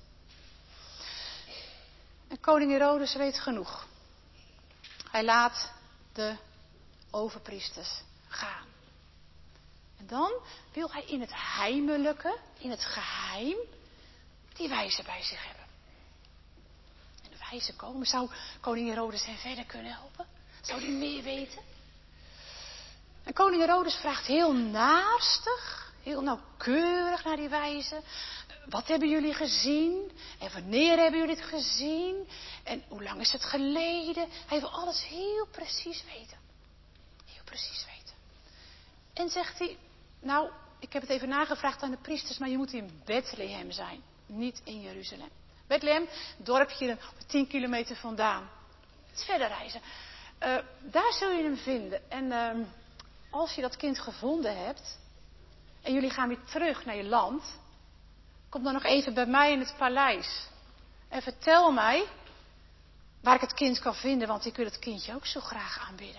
En koning Herodes weet genoeg. Hij laat de overpriesters gaan. En dan wil hij in het heimelijke, in het geheim, die wijzen bij zich hebben. En de wijzen komen. Zou koning Herodes hen verder kunnen helpen? Zou hij meer weten? En koning Herodes vraagt heel naastig, heel nauwkeurig naar die wijzen. Wat hebben jullie gezien? En wanneer hebben jullie het gezien? En hoe lang is het geleden? Hij wil alles heel precies weten. Heel precies weten. En zegt hij, nou, ik heb het even nagevraagd aan de priesters, maar je moet in Bethlehem zijn. Niet in Jeruzalem. Bethlehem, dorpje hier tien kilometer vandaan. Het verder reizen. Uh, daar zul je hem vinden. En uh, als je dat kind gevonden hebt, en jullie gaan weer terug naar je land, kom dan nog even bij mij in het paleis. En vertel mij waar ik het kind kan vinden, want ik wil het kindje ook zo graag aanbidden.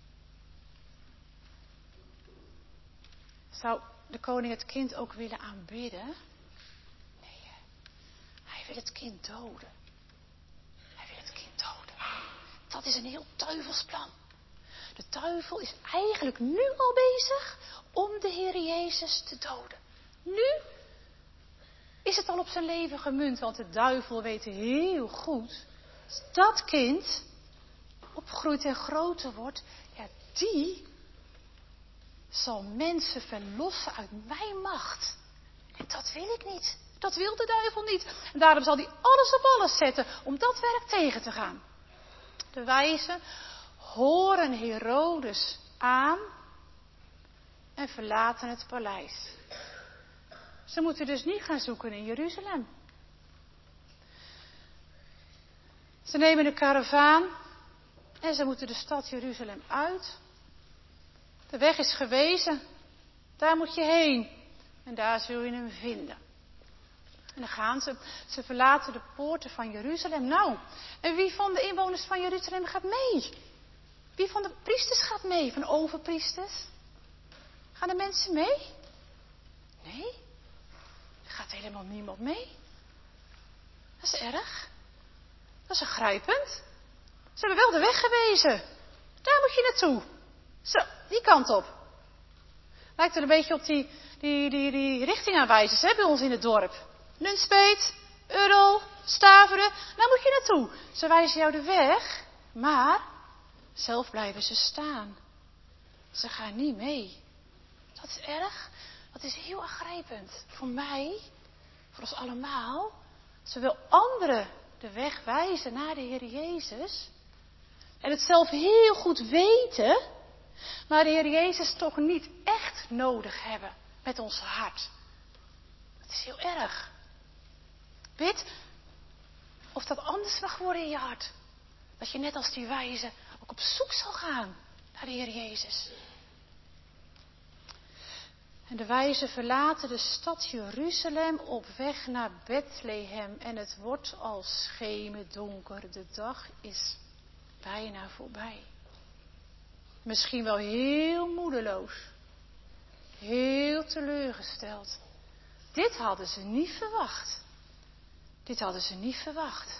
Zou de koning het kind ook willen aanbidden? Nee, hij wil het kind doden. Hij wil het kind doden. Dat is een heel duivelsplan. De duivel is eigenlijk nu al bezig om de Heer Jezus te doden. Nu is het al op zijn leven gemunt, want de duivel weet heel goed, als dat kind opgroeit en groter wordt, ja, die zal mensen verlossen uit mijn macht. En dat wil ik niet. Dat wil de duivel niet. En daarom zal hij alles op alles zetten om dat werk tegen te gaan. De wijzen horen Herodes aan en verlaten het paleis. Ze moeten dus niet gaan zoeken in Jeruzalem. Ze nemen de karavaan en ze moeten de stad Jeruzalem uit. De weg is gewezen. Daar moet je heen. En daar zul je hem vinden. En dan gaan ze. Ze verlaten de poorten van Jeruzalem. Nou, en wie van de inwoners van Jeruzalem gaat mee? Wie van de priesters gaat mee? Van overpriesters? Gaan de mensen mee? Nee. Er gaat helemaal niemand mee. Dat is erg. Dat is aangrijpend. Ze hebben wel de weg gewezen. Daar moet je naartoe. Zo, die kant op. Lijkt er een beetje op die, die, die, die richtingaanwijzers hè, bij ons in het dorp. Nunspeet, Url, Staveren, daar moet je naartoe. Ze wijzen jou de weg, maar zelf blijven ze staan. Ze gaan niet mee. Dat is erg. Dat is heel aangrijpend. Voor mij, voor ons allemaal. Zowel anderen de weg wijzen naar de Heer Jezus. En het zelf heel goed weten. Maar de Heer Jezus toch niet echt nodig hebben met ons hart. Dat is heel erg. Bid of dat anders mag worden in je hart. Dat je net als die wijzen ook op zoek zal gaan naar de Heer Jezus. En de wijzen verlaten de stad Jeruzalem op weg naar Bethlehem. En het wordt al schemerdonker. De dag is bijna voorbij. Misschien wel heel moedeloos. Heel teleurgesteld. Dit hadden ze niet verwacht. Dit hadden ze niet verwacht.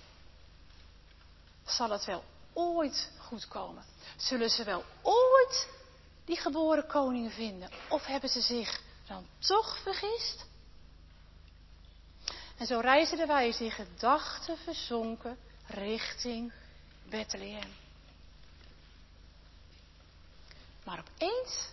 Zal het wel ooit goed komen? Zullen ze wel ooit die geboren koning vinden? Of hebben ze zich dan toch vergist? En zo reisden de wijzen in gedachten verzonken richting Bethlehem. Maar opeens,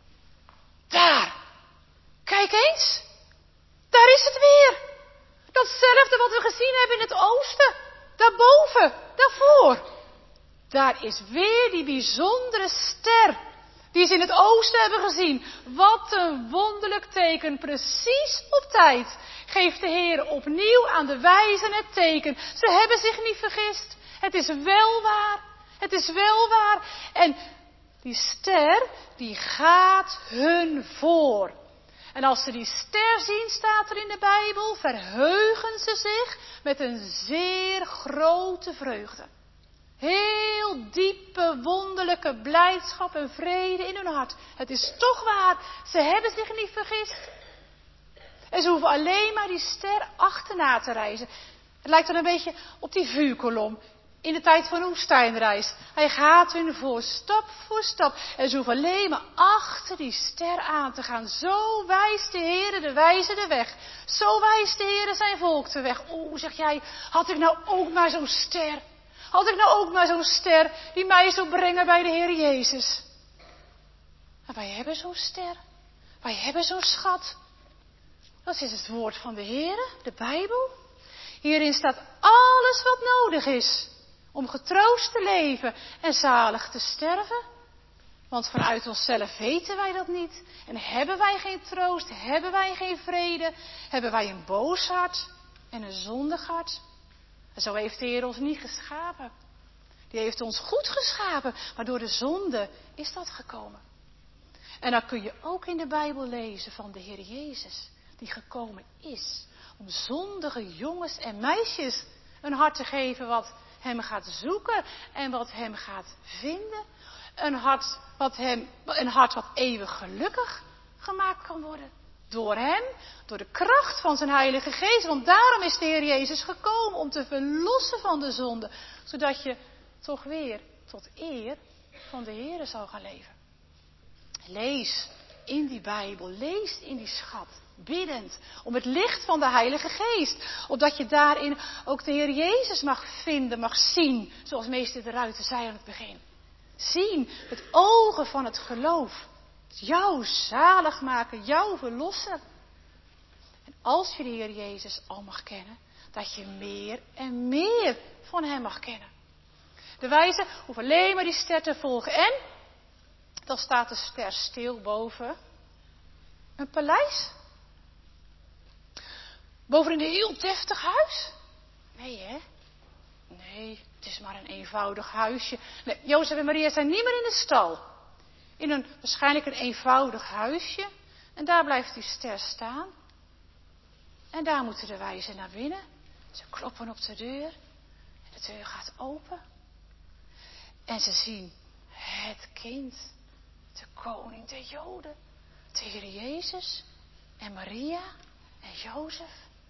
daar, kijk eens, daar is het weer. Datzelfde wat we gezien hebben in het oosten, daarboven, daarvoor. Daar is weer die bijzondere ster die ze in het oosten hebben gezien. Wat een wonderlijk teken, precies op tijd geeft de Heer opnieuw aan de wijzen het teken. Ze hebben zich niet vergist. Het is wel waar, het is wel waar. En die ster, die gaat hun voor. En als ze die ster zien, staat er in de Bijbel, verheugen ze zich met een zeer grote vreugde. Heel diepe, wonderlijke blijdschap en vrede in hun hart. Het is toch waar, ze hebben zich niet vergist. En ze hoeven alleen maar die ster achterna te reizen. Het lijkt dan een beetje op die vuurkolom in de tijd van de woestijnreis. Hij gaat hun voor, stap voor stap. En ze hoeven alleen maar achter die ster aan te gaan. Zo wijst de Heer de wijze de weg. Zo wijst de Heer zijn volk de weg. Oeh, zeg jij, had ik nou ook maar zo'n ster? Had ik nou ook maar zo'n ster die mij zou brengen bij de Heer Jezus? Maar wij hebben zo'n ster. Wij hebben zo'n schat. Dat is het woord van de Heer, de Bijbel. Hierin staat alles wat nodig is om getroost te leven en zalig te sterven. Want vanuit onszelf weten wij dat niet. En hebben wij geen troost, hebben wij geen vrede, hebben wij een boos hart en een zondig hart. En zo heeft de Heer ons niet geschapen. Die heeft ons goed geschapen, maar door de zonde is dat gekomen. En dan kun je ook in de Bijbel lezen van de Heer Jezus, die gekomen is om zondige jongens en meisjes een hart te geven wat hem gaat zoeken en wat hem gaat vinden. Een hart wat, hem, een hart wat eeuwig gelukkig gemaakt kan worden. Door hem, door de kracht van zijn Heilige Geest. Want daarom is de Heer Jezus gekomen om te verlossen van de zonde. Zodat je toch weer tot eer van de Heer zal gaan leven. Lees in die Bijbel, lees in die schat. Biddend om het licht van de Heilige Geest. Opdat je daarin ook de Heer Jezus mag vinden, mag zien. Zoals meester de Ruiter zei aan het begin. Zien met ogen van het geloof. Jou zalig maken, jou verlossen. En als je de Heer Jezus al mag kennen, dat je meer en meer van hem mag kennen. De wijzen hoeven alleen maar die ster te volgen. En dan staat de ster stil boven een paleis. Boven een heel deftig huis? Nee, hè? Nee, het is maar een eenvoudig huisje. Nee, Jozef en Maria zijn niet meer in de stal. In een waarschijnlijk een eenvoudig huisje. En daar blijft die ster staan. En daar moeten de wijzen naar binnen. Ze kloppen op de deur. En de deur gaat open. En ze zien het kind. De koning der Joden. De Heer Jezus. En Maria. En Jozef.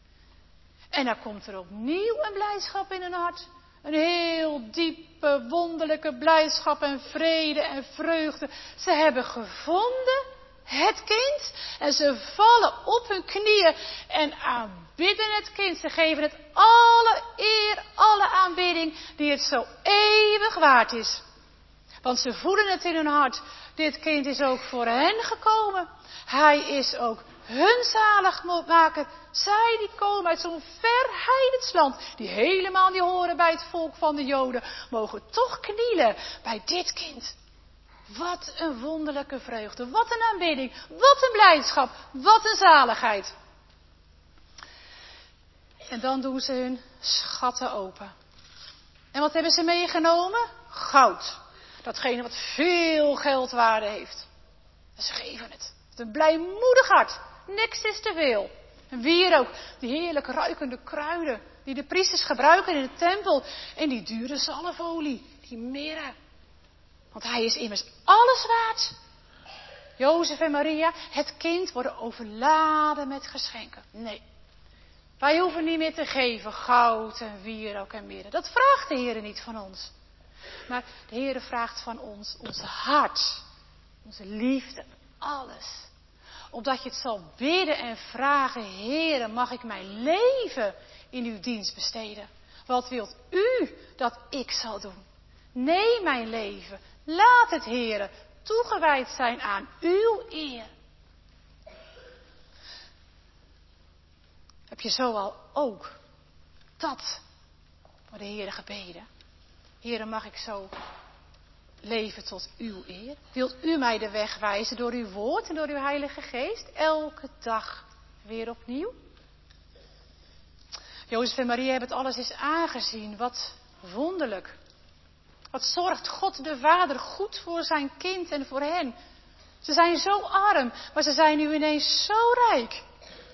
En dan komt er opnieuw een blijdschap in hun hart. Een heel diepe, wonderlijke blijdschap en vrede en vreugde. Ze hebben gevonden het kind. En ze vallen op hun knieën en aanbidden het kind. Ze geven het alle eer, alle aanbidding die het zo eeuwig waard is. Want ze voelen het in hun hart. Dit kind is ook voor hen gekomen. Hij is ook hun zaligmaker. Zij die komen uit zo'n ver heidendsland, die helemaal niet horen bij het volk van de Joden, mogen toch knielen bij dit kind. Wat een wonderlijke vreugde, wat een aanbidding, wat een blijdschap, wat een zaligheid. En dan doen ze hun schatten open. En wat hebben ze meegenomen? Goud. Datgene wat veel geldwaarde heeft. En ze geven het. Met een blijmoedig hart. Niks is te veel. En wierook, die heerlijk ruikende kruiden die de priesters gebruiken in de tempel. En die dure zalfolie, die mirre. Want hij is immers alles waard. Jozef en Maria, het kind, worden overladen met geschenken. Nee, wij hoeven niet meer te geven goud en wierook en mirre. Dat vraagt de Heer niet van ons. Maar de Heer vraagt van ons ons hart, onze liefde, alles. Opdat je het zal bidden en vragen, Heere, mag ik mijn leven in uw dienst besteden? Wat wilt u dat ik zal doen? Nee, mijn leven, laat het, Heere, toegewijd zijn aan uw eer. Heb je zo al ook dat voor de Heere gebeden? Heere, mag ik zo leven tot uw eer? Wilt u mij de weg wijzen door uw woord en door uw Heilige Geest? Elke dag weer opnieuw? Jozef en Maria hebben het alles eens aangezien. Wat wonderlijk. Wat zorgt God de Vader goed voor zijn kind en voor hen. Ze zijn zo arm, maar ze zijn nu ineens zo rijk.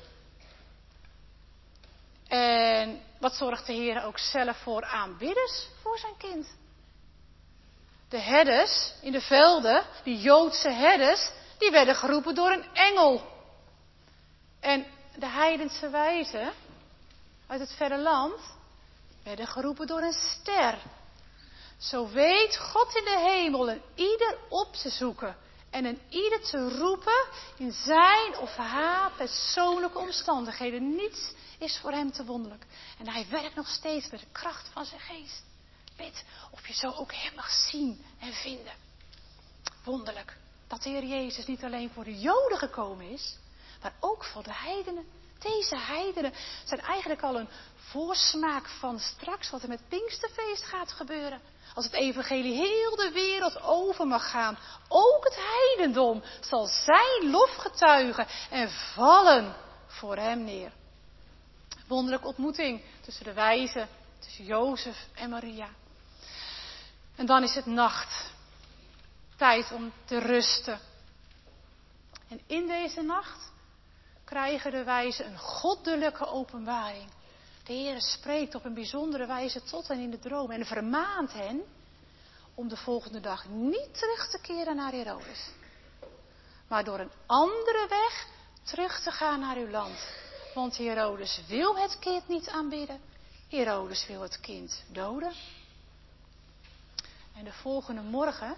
En wat zorgt de Heer ook zelf voor aanbidders voor zijn kind? De herders in de velden, die Joodse herders, die werden geroepen door een engel. En de heidense wijzen uit het verre land werden geroepen door een ster. Zo weet God in de hemel een ieder op te zoeken en een ieder te roepen in zijn of haar persoonlijke omstandigheden. Niets is voor hem te wonderlijk. En hij werkt nog steeds met de kracht van zijn geest. Bid of je zo ook hem mag zien en vinden. Wonderlijk dat de Heer Jezus niet alleen voor de Joden gekomen is, maar ook voor de heidenen. Deze heidenen zijn eigenlijk al een voorsmaak van straks wat er met Pinksterfeest gaat gebeuren. Als het evangelie heel de wereld over mag gaan. Ook het heidendom zal zijn lof getuigen en vallen voor hem neer. Wonderlijke ontmoeting tussen de wijzen, tussen Jozef en Maria. En dan is het nacht. Tijd om te rusten. En in deze nacht krijgen de wijzen een goddelijke openbaring. De Heer spreekt op een bijzondere wijze tot hen in de droom en vermaant hen om de volgende dag niet terug te keren naar Herodes, maar door een andere weg terug te gaan naar uw land. Want Herodes wil het kind niet aanbidden. Herodes wil het kind doden. En de volgende morgen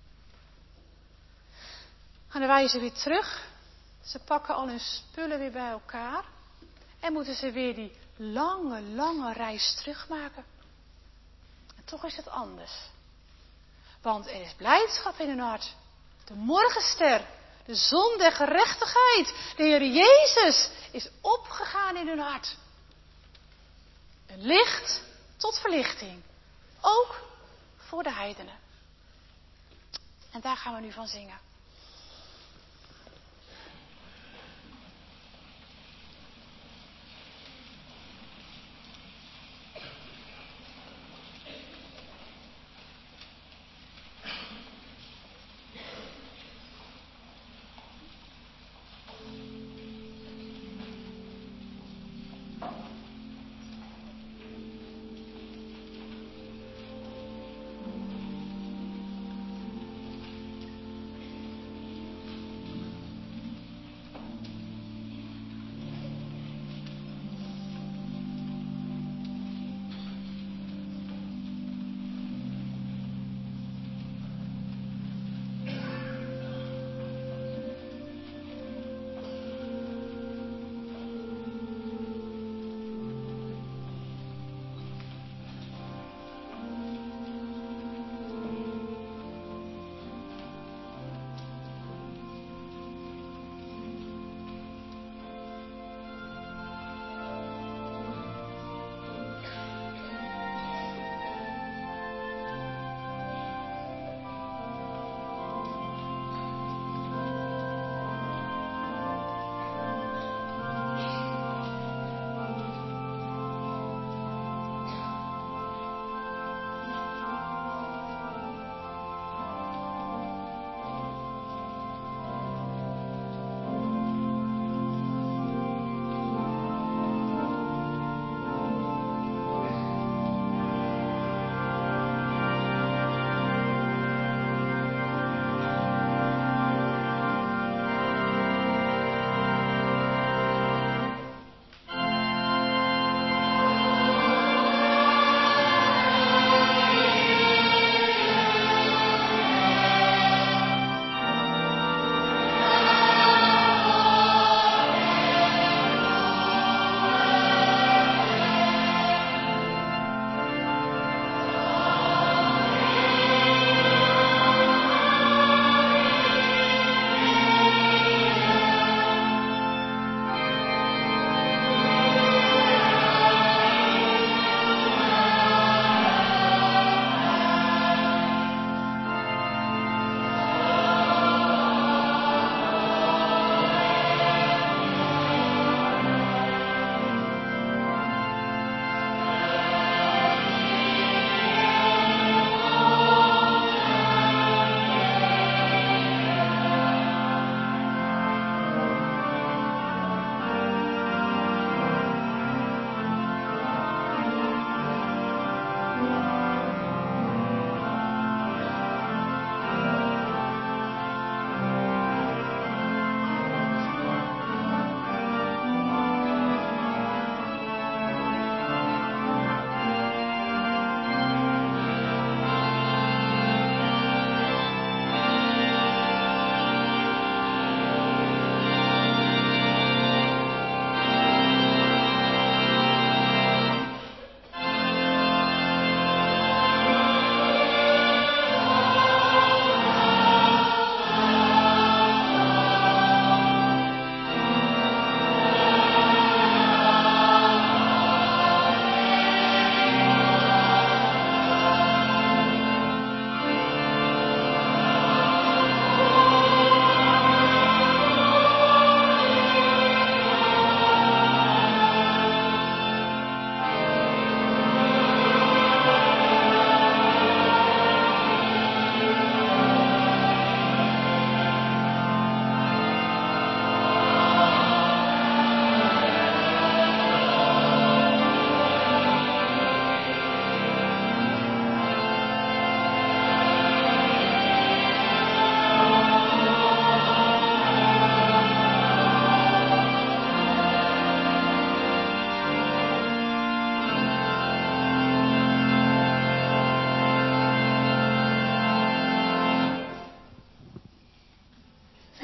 gaan de wijzen weer terug. Ze pakken al hun spullen weer bij elkaar. En moeten ze weer die lange, lange reis terugmaken. En toch is het anders. Want er is blijdschap in hun hart. De morgenster, de zon der gerechtigheid. De Heer Jezus is opgegaan in hun hart. Een licht tot verlichting. Ook voor de heidenen. En daar gaan we nu van zingen.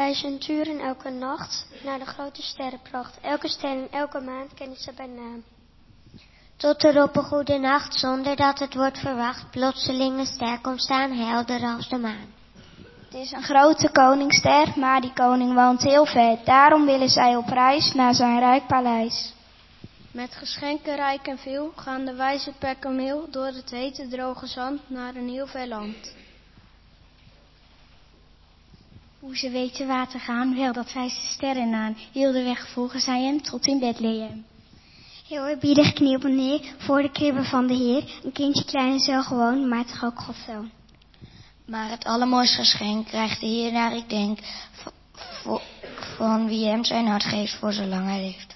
duizend uur en elke nacht naar de grote sterrenpracht. Elke ster en elke maan kennen ze bij naam. Tot er op een goede nacht, zonder dat het wordt verwacht, plotseling een ster komt staan, helder als de maan. Het is een grote koningsster, maar die koning woont heel ver. Daarom willen zij op reis naar zijn rijk paleis. Met geschenken rijk en veel gaan de wijzen per kameel door het hete droge zand naar een heel ver land. Hoe ze weten waar te gaan, wel dat wijst de sterren aan. Heel de weg volgen zij hem tot in Bethlehem. Heel eerbiedig knielen neer voor de kribbe van de Heer. Een kindje klein en zo gewoon, maar toch ook Gods zoon. Maar het allermooiste geschenk krijgt de Heer naar ik denk, van, van wie hem zijn hart geeft voor zolang hij leeft.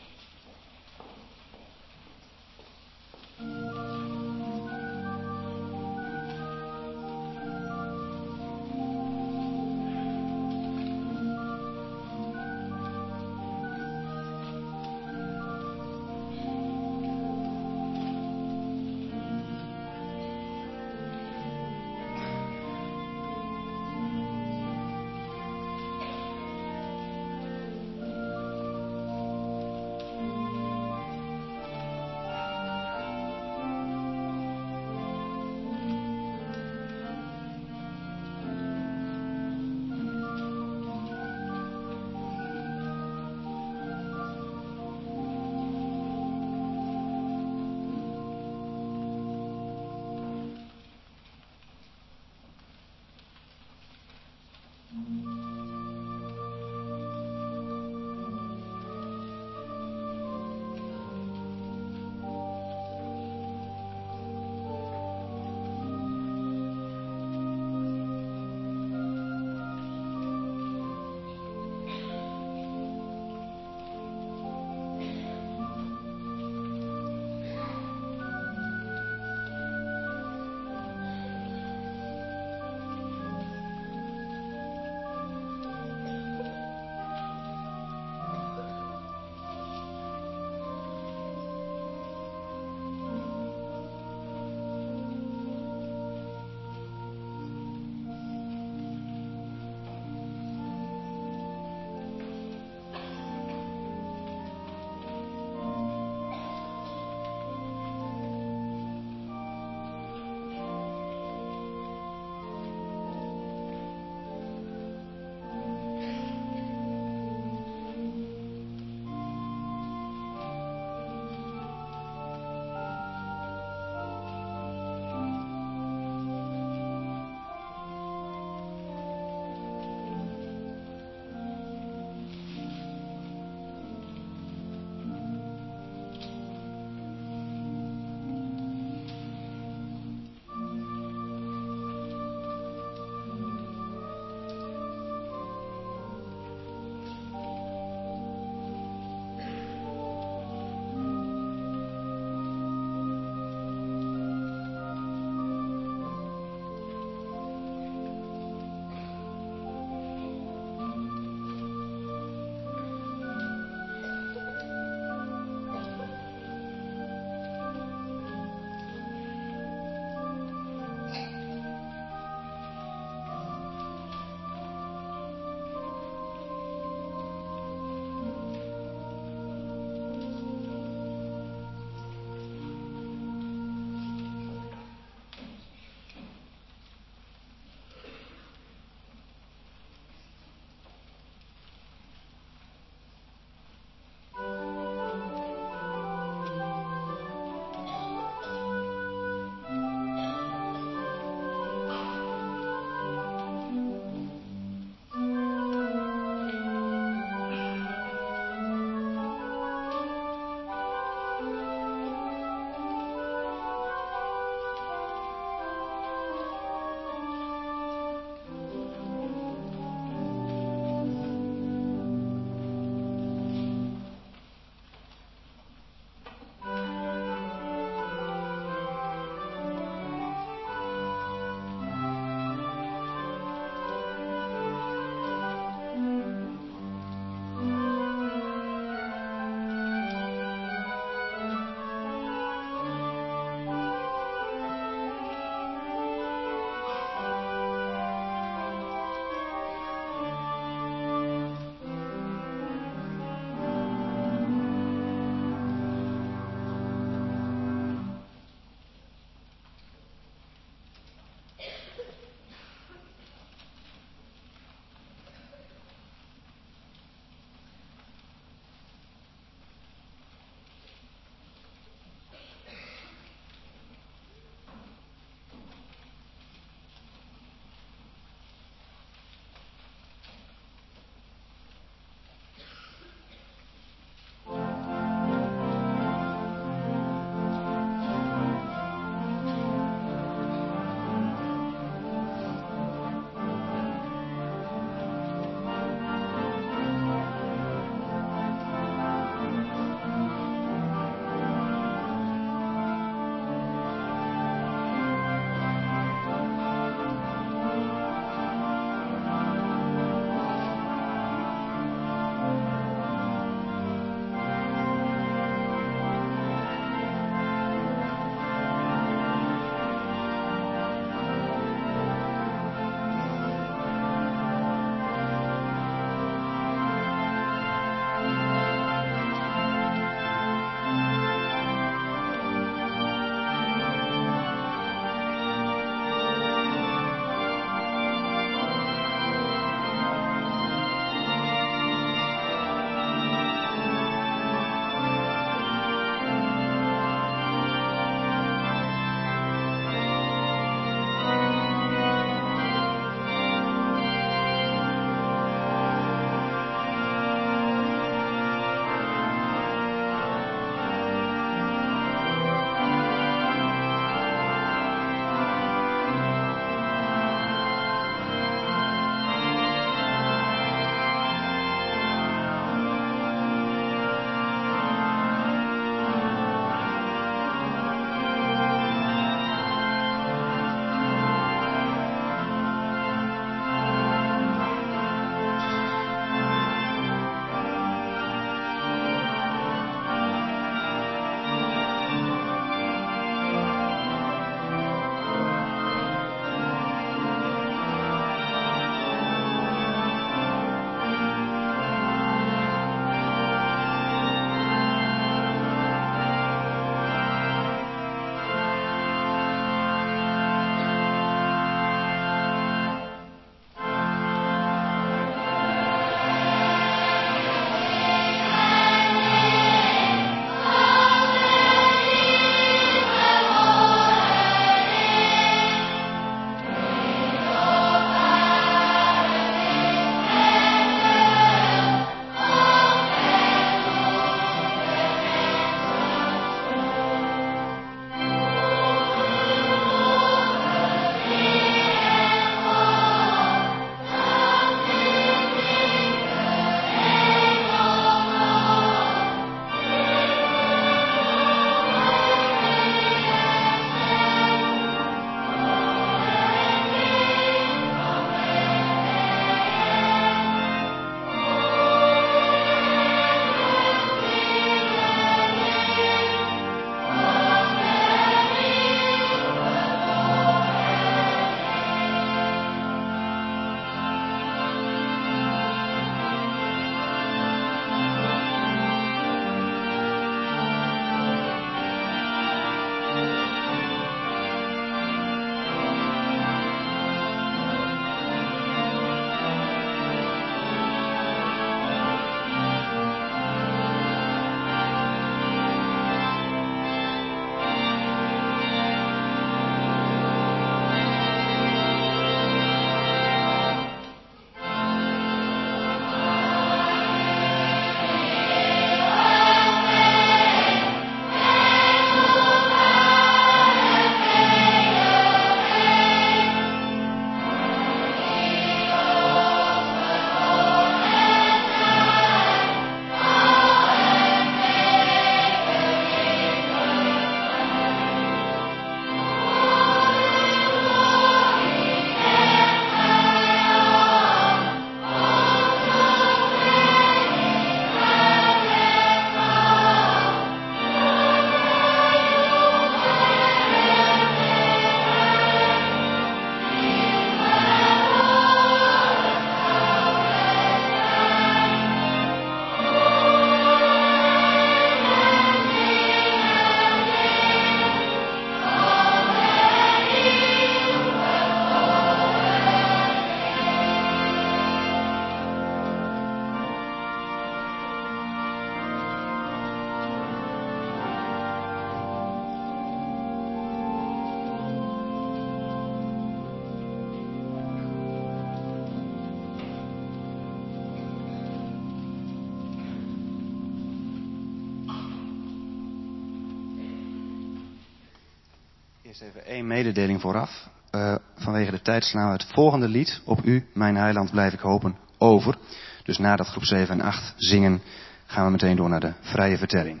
Eerst even één mededeling vooraf. Uh, vanwege de tijd slaan we het volgende lied, Op u, mijn heiland, blijf ik hopen, over. Dus nadat groep zeven en acht zingen, gaan we meteen door naar de vrije vertelling.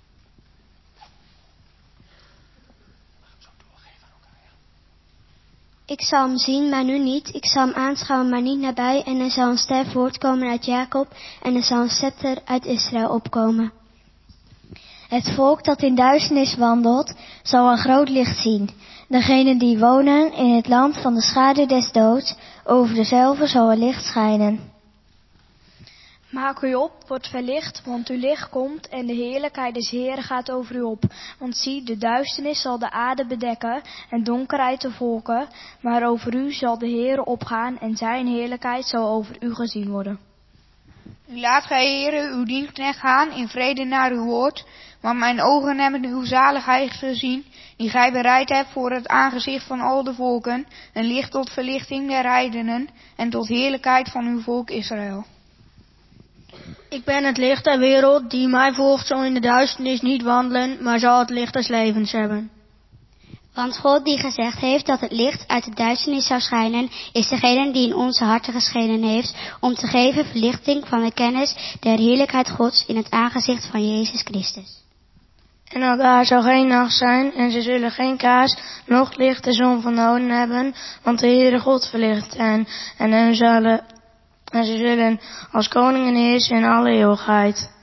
Ik zal hem zien, maar nu niet. Ik zal hem aanschouwen, maar niet nabij. En er zal een ster voortkomen uit Jacob. En er zal een scepter uit Israël opkomen. Het volk dat in duisternis wandelt, zal een groot licht zien. Degenen die wonen in het land van de schaduw des doods, over dezelfde zal een licht schijnen. Maak u op, word verlicht, want uw licht komt en de heerlijkheid des Heeren gaat over u op. Want zie, de duisternis zal de aarde bedekken en donkerheid de volken, maar over u zal de Heere opgaan en zijn heerlijkheid zal over u gezien worden. U laat gij, Heere, uw dienstknecht gaan in vrede naar uw woord, want mijn ogen hebben uw zaligheid gezien, die gij bereid hebt voor het aangezicht van al de volken, een licht tot verlichting der heidenen en tot heerlijkheid van uw volk Israël. Ik ben het licht der wereld, die mij volgt zal in de duisternis niet wandelen, maar zal het licht des levens hebben. Want God die gezegd heeft dat het licht uit de duisternis zou schijnen, is degene die in onze harten geschenen heeft, om te geven verlichting van de kennis der heerlijkheid Gods in het aangezicht van Jezus Christus. En ook daar zal geen nacht zijn, en ze zullen geen kaars, noch licht de zon van noden hebben, want de Heere God verlicht hen, en hen zullen, en ze zullen als koningen heersen in alle eeuwigheid.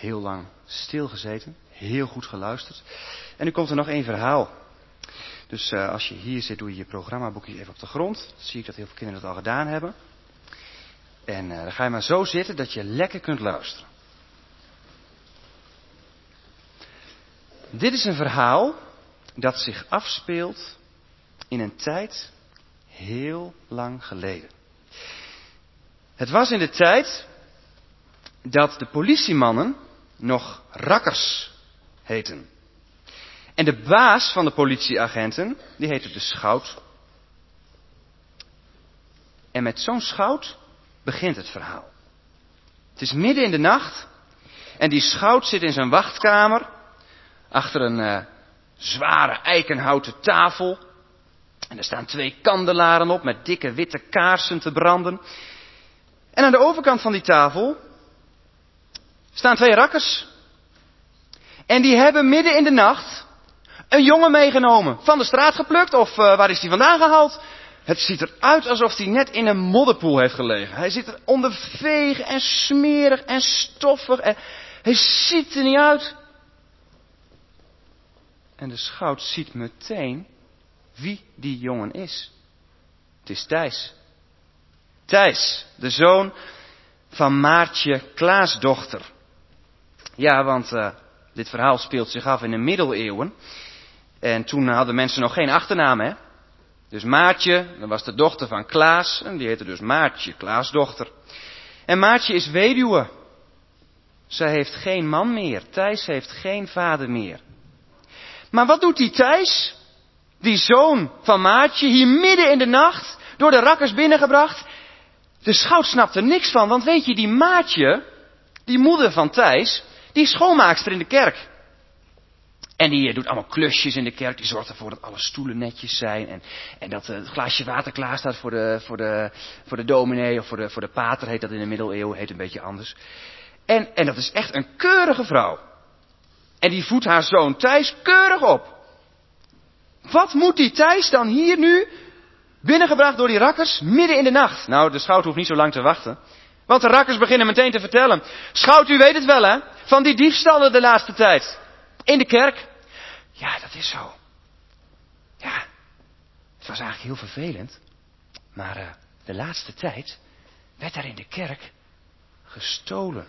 heel lang stilgezeten, heel goed geluisterd. En nu komt er nog één verhaal. Dus uh, als je hier zit, doe je je programmaboekje even op de grond. Dan zie ik dat heel veel kinderen dat al gedaan hebben. En uh, dan ga je maar zo zitten dat je lekker kunt luisteren. Dit is een verhaal dat zich afspeelt in een tijd heel lang geleden. Het was in de tijd dat de politiemannen nog rakkers heten. En de baas van de politieagenten, die heette de schout. En met zo'n schout begint het verhaal. Het is midden in de nacht en die schout zit in zijn wachtkamer achter een uh, zware eikenhouten tafel. En er staan twee kandelaren op met dikke witte kaarsen te branden. En aan de overkant van die tafel staan twee rakkers. En die hebben midden in de nacht een jongen meegenomen. Van de straat geplukt of uh, waar is die vandaan gehaald? Het ziet eruit alsof hij net in een modderpoel heeft gelegen. Hij zit er onderveeg en smerig en stoffig. En hij ziet er niet uit. En de schout ziet meteen wie die jongen is. Het is Thijs. Thijs, de zoon van Maartje Klaasdochter. Ja, want uh, dit verhaal speelt zich af in de middeleeuwen. En toen hadden mensen nog geen achternaam, hè. Dus Maartje, dat was de dochter van Klaas. En die heette dus Maartje Klaasdochter. En Maartje is weduwe. Zij heeft geen man meer. Thijs heeft geen vader meer. Maar wat doet die Thijs? Die zoon van Maartje, hier midden in de nacht, door de rakkers binnengebracht. De schout snapt er niks van, want weet je, die Maartje, die moeder van Thijs, die is schoonmaakster in de kerk. En die doet allemaal klusjes in de kerk, die zorgt ervoor dat alle stoelen netjes zijn. En, en dat het glaasje water klaar staat voor de, voor de, voor de dominee of voor de, voor de pater, heet dat in de middeleeuwen, heet een beetje anders. En, en dat is echt een keurige vrouw. En die voedt haar zoon Thijs keurig op. Wat moet die Thijs dan hier nu binnengebracht door die rakkers midden in de nacht? Nou, de schout hoeft niet zo lang te wachten. Want de rakkers beginnen meteen te vertellen. Schout, u weet het wel, hè? Van die diefstallen de laatste tijd. In de kerk. Ja, dat is zo. Ja, het was eigenlijk heel vervelend. Maar uh, de laatste tijd werd daar in de kerk gestolen.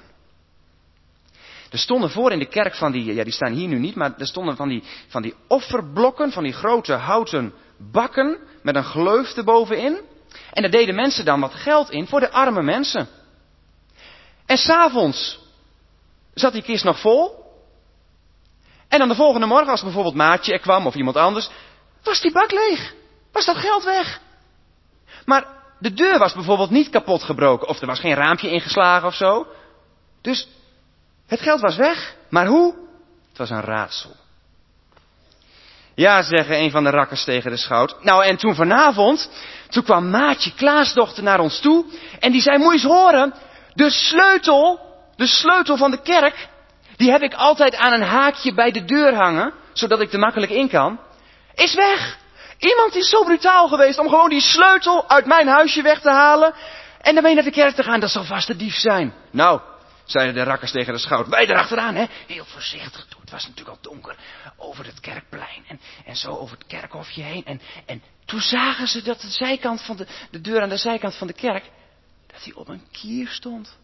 Er stonden voor in de kerk van die, ja die staan hier nu niet, maar er stonden van die, van die offerblokken, van die grote houten bakken met een gleuf erbovenin. En daar deden mensen dan wat geld in voor de arme mensen. En 's avonds zat die kist nog vol. En dan de volgende morgen, als bijvoorbeeld Maatje er kwam of iemand anders, was die bak leeg. Was dat geld weg. Maar de deur was bijvoorbeeld niet kapot gebroken of er was geen raampje ingeslagen of zo. Dus het geld was weg, maar hoe? Het was een raadsel. Ja, zeggen een van de rakkers tegen de schout. Nou, en toen vanavond, toen kwam Maatje Klaasdochter naar ons toe. En die zei, moet je eens horen, de sleutel, de sleutel van de kerk, die heb ik altijd aan een haakje bij de deur hangen, zodat ik er makkelijk in kan. Is weg. Iemand is zo brutaal geweest om gewoon die sleutel uit mijn huisje weg te halen en daarmee naar de kerk te gaan. Dat zal vast de dief zijn. Nou, zeiden de rakkers tegen de schout. Wij erachteraan, hè. Heel voorzichtig. Het was natuurlijk al donker. Over het kerkplein. En, en zo over het kerkhofje heen. En, en toen zagen ze dat de zijkant van de, de deur aan de zijkant van de kerk, dat die op een kier stond.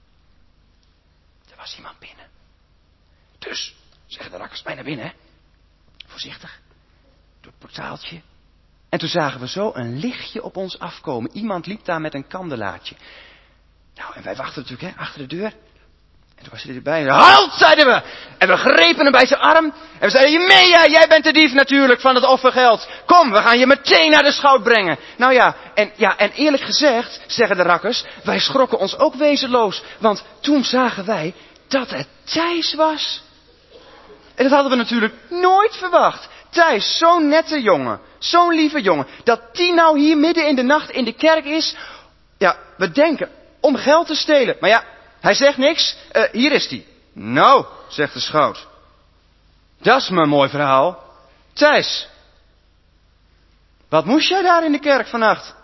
Er was iemand binnen. Dus, zeggen de rakkers, wij naar binnen, hè. Voorzichtig. Door het portaaltje. En toen zagen we zo een lichtje op ons afkomen. Iemand liep daar met een kandelaartje. Nou, en wij wachten natuurlijk, hè, achter de deur. En toen was hij erbij. Halt, zeiden we! En we grepen hem bij zijn arm. En we zeiden, Jemea, jij bent de dief natuurlijk van het offergeld. Kom, we gaan je meteen naar de schout brengen. Nou ja, en, ja, en eerlijk gezegd, zeggen de rakkers, wij schrokken ons ook wezenloos. Want toen zagen wij dat het Thijs was. En dat hadden we natuurlijk nooit verwacht. Thijs, zo'n nette jongen, zo'n lieve jongen, dat die nou hier midden in de nacht in de kerk is. Ja, we denken om geld te stelen. Maar ja, hij zegt niks. Uh, hier is hij. Nou, zegt de schout. Dat is mijn mooi verhaal. Thijs, wat moest jij daar in de kerk vannacht?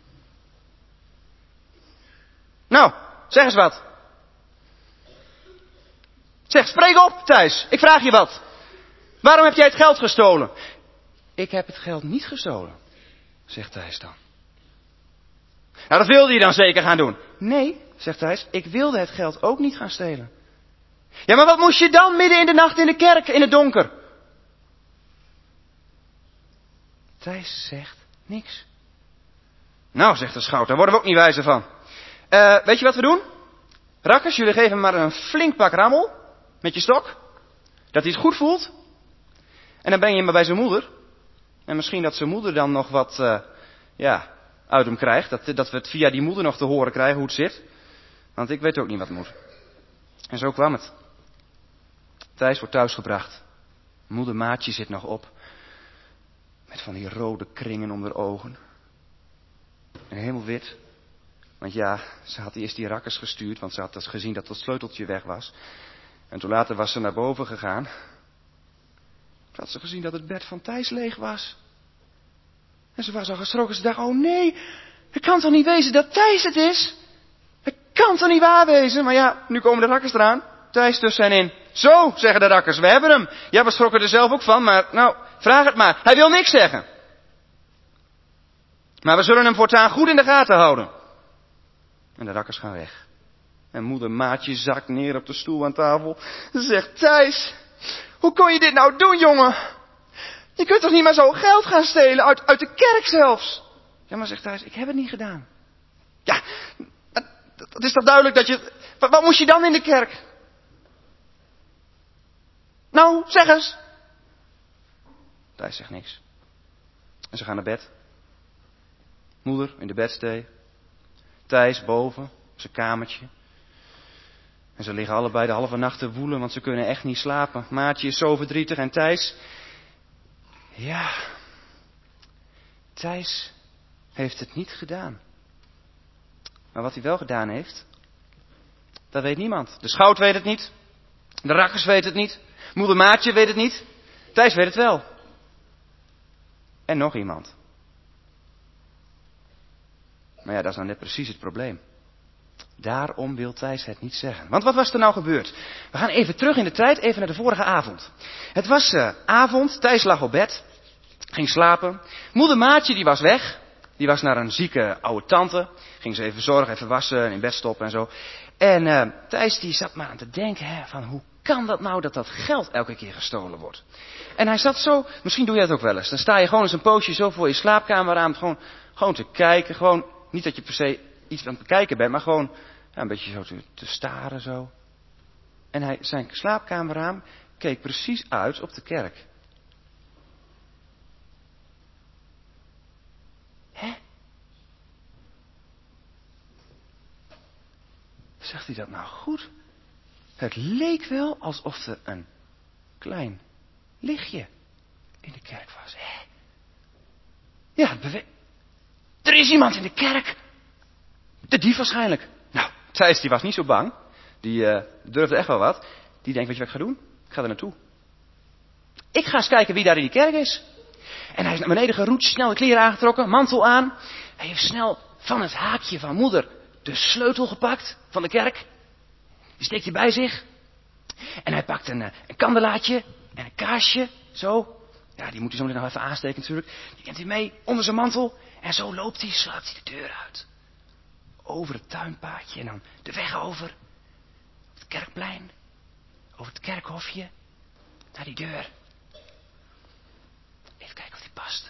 Nou, zeg eens wat. Zeg, spreek op, Thijs. Ik vraag je wat. Waarom heb jij het geld gestolen? Ik heb het geld niet gestolen, zegt Thijs dan. Nou, dat wilde je dan zeker gaan doen. Nee, zegt Thijs, ik wilde het geld ook niet gaan stelen. Ja, maar wat moest je dan midden in de nacht in de kerk, in het donker? Thijs zegt niks. Nou, zegt de schout, daar worden we ook niet wijzer van. Uh, weet je wat we doen? Rakkers, jullie geven hem maar een flink pak rammel met je stok. Dat hij het goed voelt. En dan breng je hem maar bij zijn moeder. En misschien dat zijn moeder dan nog wat uh, ja, uit hem krijgt. Dat, dat we het via die moeder nog te horen krijgen hoe het zit. Want ik weet ook niet wat moet. En zo kwam het. Thijs wordt thuisgebracht. Moeder Maatje zit nog op. Met van die rode kringen om haar ogen. En helemaal wit. Want ja, ze had eerst die rakkers gestuurd. Want ze had dus gezien dat het sleuteltje weg was. En toen later was ze naar boven gegaan. Toen had ze gezien dat het bed van Thijs leeg was. En ze was al geschrokken. Ze dacht, oh nee, het kan toch niet wezen dat Thijs het is? Het kan toch niet waar wezen? Maar ja, nu komen de rakkers eraan. Thijs tussen hen in. Zo, zeggen de rakkers, we hebben hem. Ja, we schrokken er zelf ook van, maar nou, vraag het maar. Hij wil niks zeggen. Maar we zullen hem voortaan goed in de gaten houden. En de rakkers gaan weg. En moeder Maatje zakt neer op de stoel aan tafel. Ze zegt, Thijs, hoe kon je dit nou doen, jongen? Je kunt toch niet maar zo geld gaan stelen, uit, uit de kerk zelfs? Ja, maar zegt Thijs, ik heb het niet gedaan. Ja, het, het is toch duidelijk dat je... Wat, wat moest je dan in de kerk? Nou, zeg eens. Thijs zegt niks. En ze gaan naar bed. Moeder in de bedstee. Thijs boven, op zijn kamertje. En ze liggen allebei de halve nacht te woelen, want ze kunnen echt niet slapen. Maatje is zo verdrietig en Thijs... Ja, Thijs heeft het niet gedaan. Maar wat hij wel gedaan heeft, dat weet niemand. De schout weet het niet. De rakkers weet het niet. Moeder Maatje weet het niet. Thijs weet het wel. En nog iemand. Maar ja, dat is nou net precies het probleem. Daarom wil Thijs het niet zeggen. Want wat was er nou gebeurd? We gaan even terug in de tijd, even naar de vorige avond. Het was uh, avond, Thijs lag op bed, ging slapen. Moeder Maatje die was weg. Die was naar een zieke oude tante. Ging ze even zorgen, even wassen, in bed stoppen en zo. En uh, Thijs die zat maar aan te denken, hè, van hoe kan dat nou dat dat geld elke keer gestolen wordt? En hij zat zo, misschien doe je dat ook wel eens. Dan sta je gewoon eens een poosje zo voor je slaapkamer aan, gewoon, gewoon te kijken. Gewoon, niet dat je per se iets aan het bekijken bent, maar gewoon ja, een beetje zo te, te staren zo. En hij, zijn slaapkamerraam keek precies uit op de kerk. Hè? Zegt hij dat nou goed? Het leek wel alsof er een klein lichtje in de kerk was. Hè? Ja, het bewe- er is iemand in de kerk. De dief waarschijnlijk. Nou, Thijs die was niet zo bang. Die uh, durfde echt wel wat. Die denkt, weet je wat ik ga doen? Ik ga er naartoe. Ik ga eens kijken wie daar in die kerk is. En hij is naar beneden geroetst, snel de kleren aangetrokken, mantel aan. Hij heeft snel van het haakje van moeder de sleutel gepakt van de kerk. Die steekt hij bij zich. En hij pakt een, een kandelaatje en een kaarsje. Zo. Ja, die moet hij zo meteen nog even aansteken natuurlijk. Die neemt hij mee onder zijn mantel. En zo loopt hij, slaapt hij de deur uit. Over het tuinpaadje en dan de weg over. Op het kerkplein. Over het kerkhofje. Naar die deur. Even kijken of die past.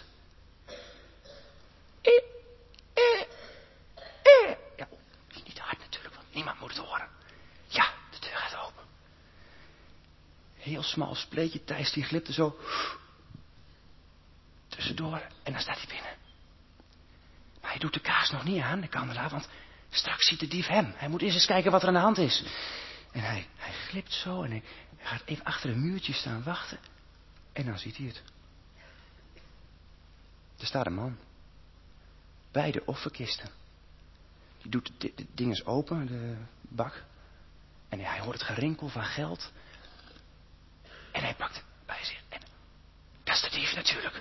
Eh, eh, eh. Ja, niet te hard natuurlijk, want niemand moet het horen. Ja, de deur gaat open. Heel smal spleetje, Thijs die glipte zo tussendoor en dan staat hij binnen. Maar hij doet de kaars nog niet aan, de kandelaar, want straks ziet de dief hem. Hij moet eerst eens kijken wat er aan de hand is. En hij, hij glipt zo en hij, hij gaat even achter een muurtje staan wachten. En dan ziet hij het. Er staat een man. Bij de offerkisten. Die doet de, de dinges open, de bak. En hij hoort het gerinkel van geld. En hij pakt het bij zich. En dat is de dief natuurlijk.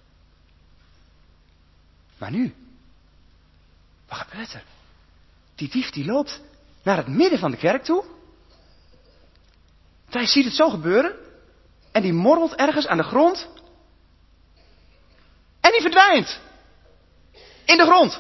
Maar nu. Wat gebeurt er? Die dief die loopt naar het midden van de kerk toe. Thijs ziet het zo gebeuren. En die morrelt ergens aan de grond. En die verdwijnt. In de grond.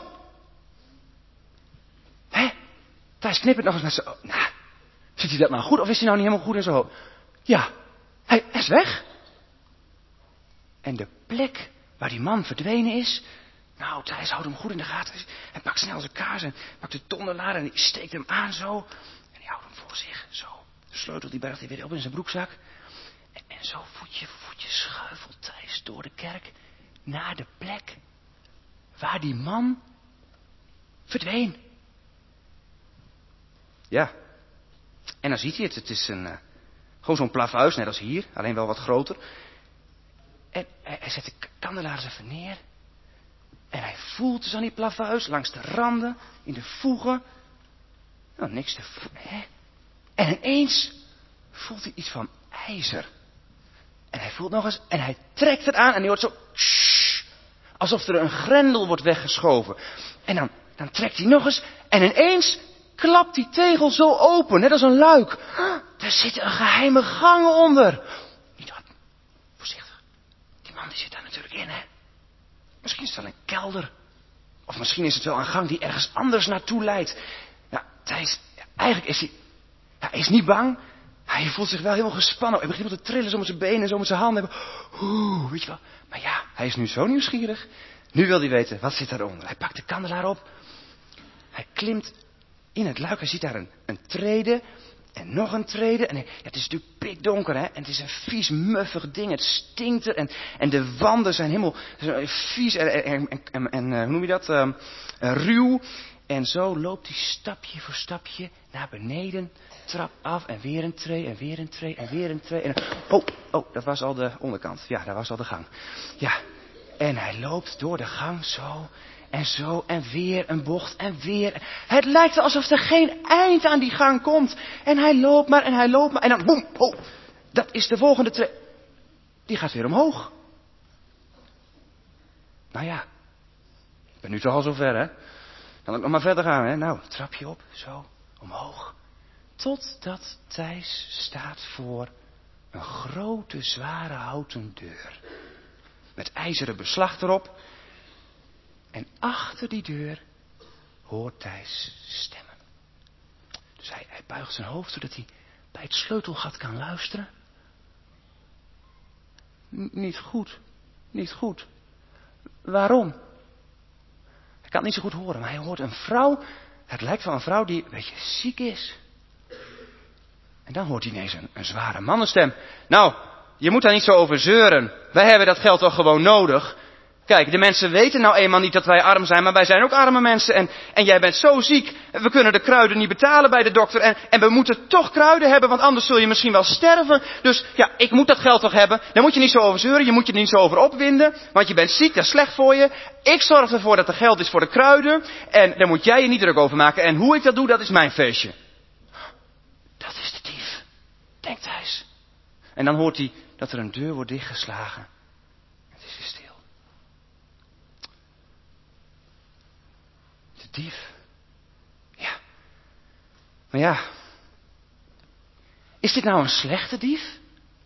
Hé? Thijs knippert nog eens met zijn... Nou, zit hij dat nou goed of is hij nou niet helemaal goed in zijn hoofd? Ja, hij is weg. En de plek waar die man verdwenen is... Nou, Thijs houdt hem goed in de gaten. Hij pakt snel zijn kaars en pakt de tonderlader en die steekt hem aan zo. En die houdt hem voor zich, zo. De sleutel die bergt hij weer op in zijn broekzak. En, en zo voetje voor voetje schuifelt Thijs door de kerk naar de plek waar die man verdween. Ja. En dan ziet hij het. Het is een, uh, gewoon zo'n plavuis, net als hier. Alleen wel wat groter. En hij, hij zet de kandelaars even neer. En hij voelt dus aan die plavuis, langs de randen, in de voegen. Nou, niks te voelen, hè. En ineens voelt hij iets van ijzer. En hij voelt nog eens, en hij trekt het aan en hij hoort zo... Shh, alsof er een grendel wordt weggeschoven. En dan, dan trekt hij nog eens, en ineens klapt die tegel zo open, net als een luik. Er zit een geheime gang onder. Niet hard, voorzichtig. Die man die zit daar natuurlijk in, hè. Misschien is het wel een kelder. Of misschien is het wel een gang die ergens anders naartoe leidt. Ja, Thijs, ja, eigenlijk is hij... Ja, hij is niet bang. Hij voelt zich wel helemaal gespannen. Hij begint te trillen, zo met zijn benen, zo met zijn handen. Oeh, weet je wel. Maar ja, hij is nu zo nieuwsgierig. Nu wil hij weten, wat zit daaronder? Hij pakt de kandelaar op. Hij klimt in het luik. Hij ziet daar een, een trede. En nog een trede. En hij, ja, het is natuurlijk pikdonker, hè. En het is een vies, muffig ding. Het stinkt er. En, en de wanden zijn helemaal vies en, en, en, en, en hoe noem je dat? Um, ruw. En zo loopt hij stapje voor stapje naar beneden. Trap af en weer een tree en weer een tree en weer een tree. En... Oh, oh, dat was al de onderkant. Ja, dat was al de gang. Ja, en hij loopt door de gang zo... En zo, en weer een bocht, en weer. Het lijkt alsof er geen eind aan die gang komt. En hij loopt maar, en hij loopt maar, en dan, boem, oh, dat is de volgende tre... Die gaat weer omhoog. Nou ja, ik ben nu toch al zover, hè. Dan ook nog maar verder gaan, hè. Nou, trapje op, zo, omhoog. Totdat Thijs staat voor een grote, zware houten deur. Met ijzeren beslag erop. En achter die deur hoort Thijs stemmen. Dus hij, hij buigt zijn hoofd zodat hij bij het sleutelgat kan luisteren. N- niet goed, niet goed. Waarom? Hij kan het niet zo goed horen, maar hij hoort een vrouw. Het lijkt wel een vrouw die een beetje ziek is. En dan hoort hij ineens een, een zware mannenstem. Nou, je moet daar niet zo over zeuren. Wij hebben dat geld toch gewoon nodig. Kijk, de mensen weten nou eenmaal niet dat wij arm zijn, maar wij zijn ook arme mensen. En, en jij bent zo ziek, we kunnen de kruiden niet betalen bij de dokter. En, en we moeten toch kruiden hebben, want anders zul je misschien wel sterven. Dus ja, ik moet dat geld toch hebben. Daar moet je niet zo over zeuren, je moet je er niet zo over opwinden. Want je bent ziek, dat is slecht voor je. Ik zorg ervoor dat er geld is voor de kruiden. En daar moet jij je niet druk over maken. En hoe ik dat doe, dat is mijn feestje. Dat is de dief, denkt Thijs. En dan hoort hij dat er een deur wordt dichtgeslagen. Het is weer stil. De dief. Ja. Maar ja. Is dit nou een slechte dief?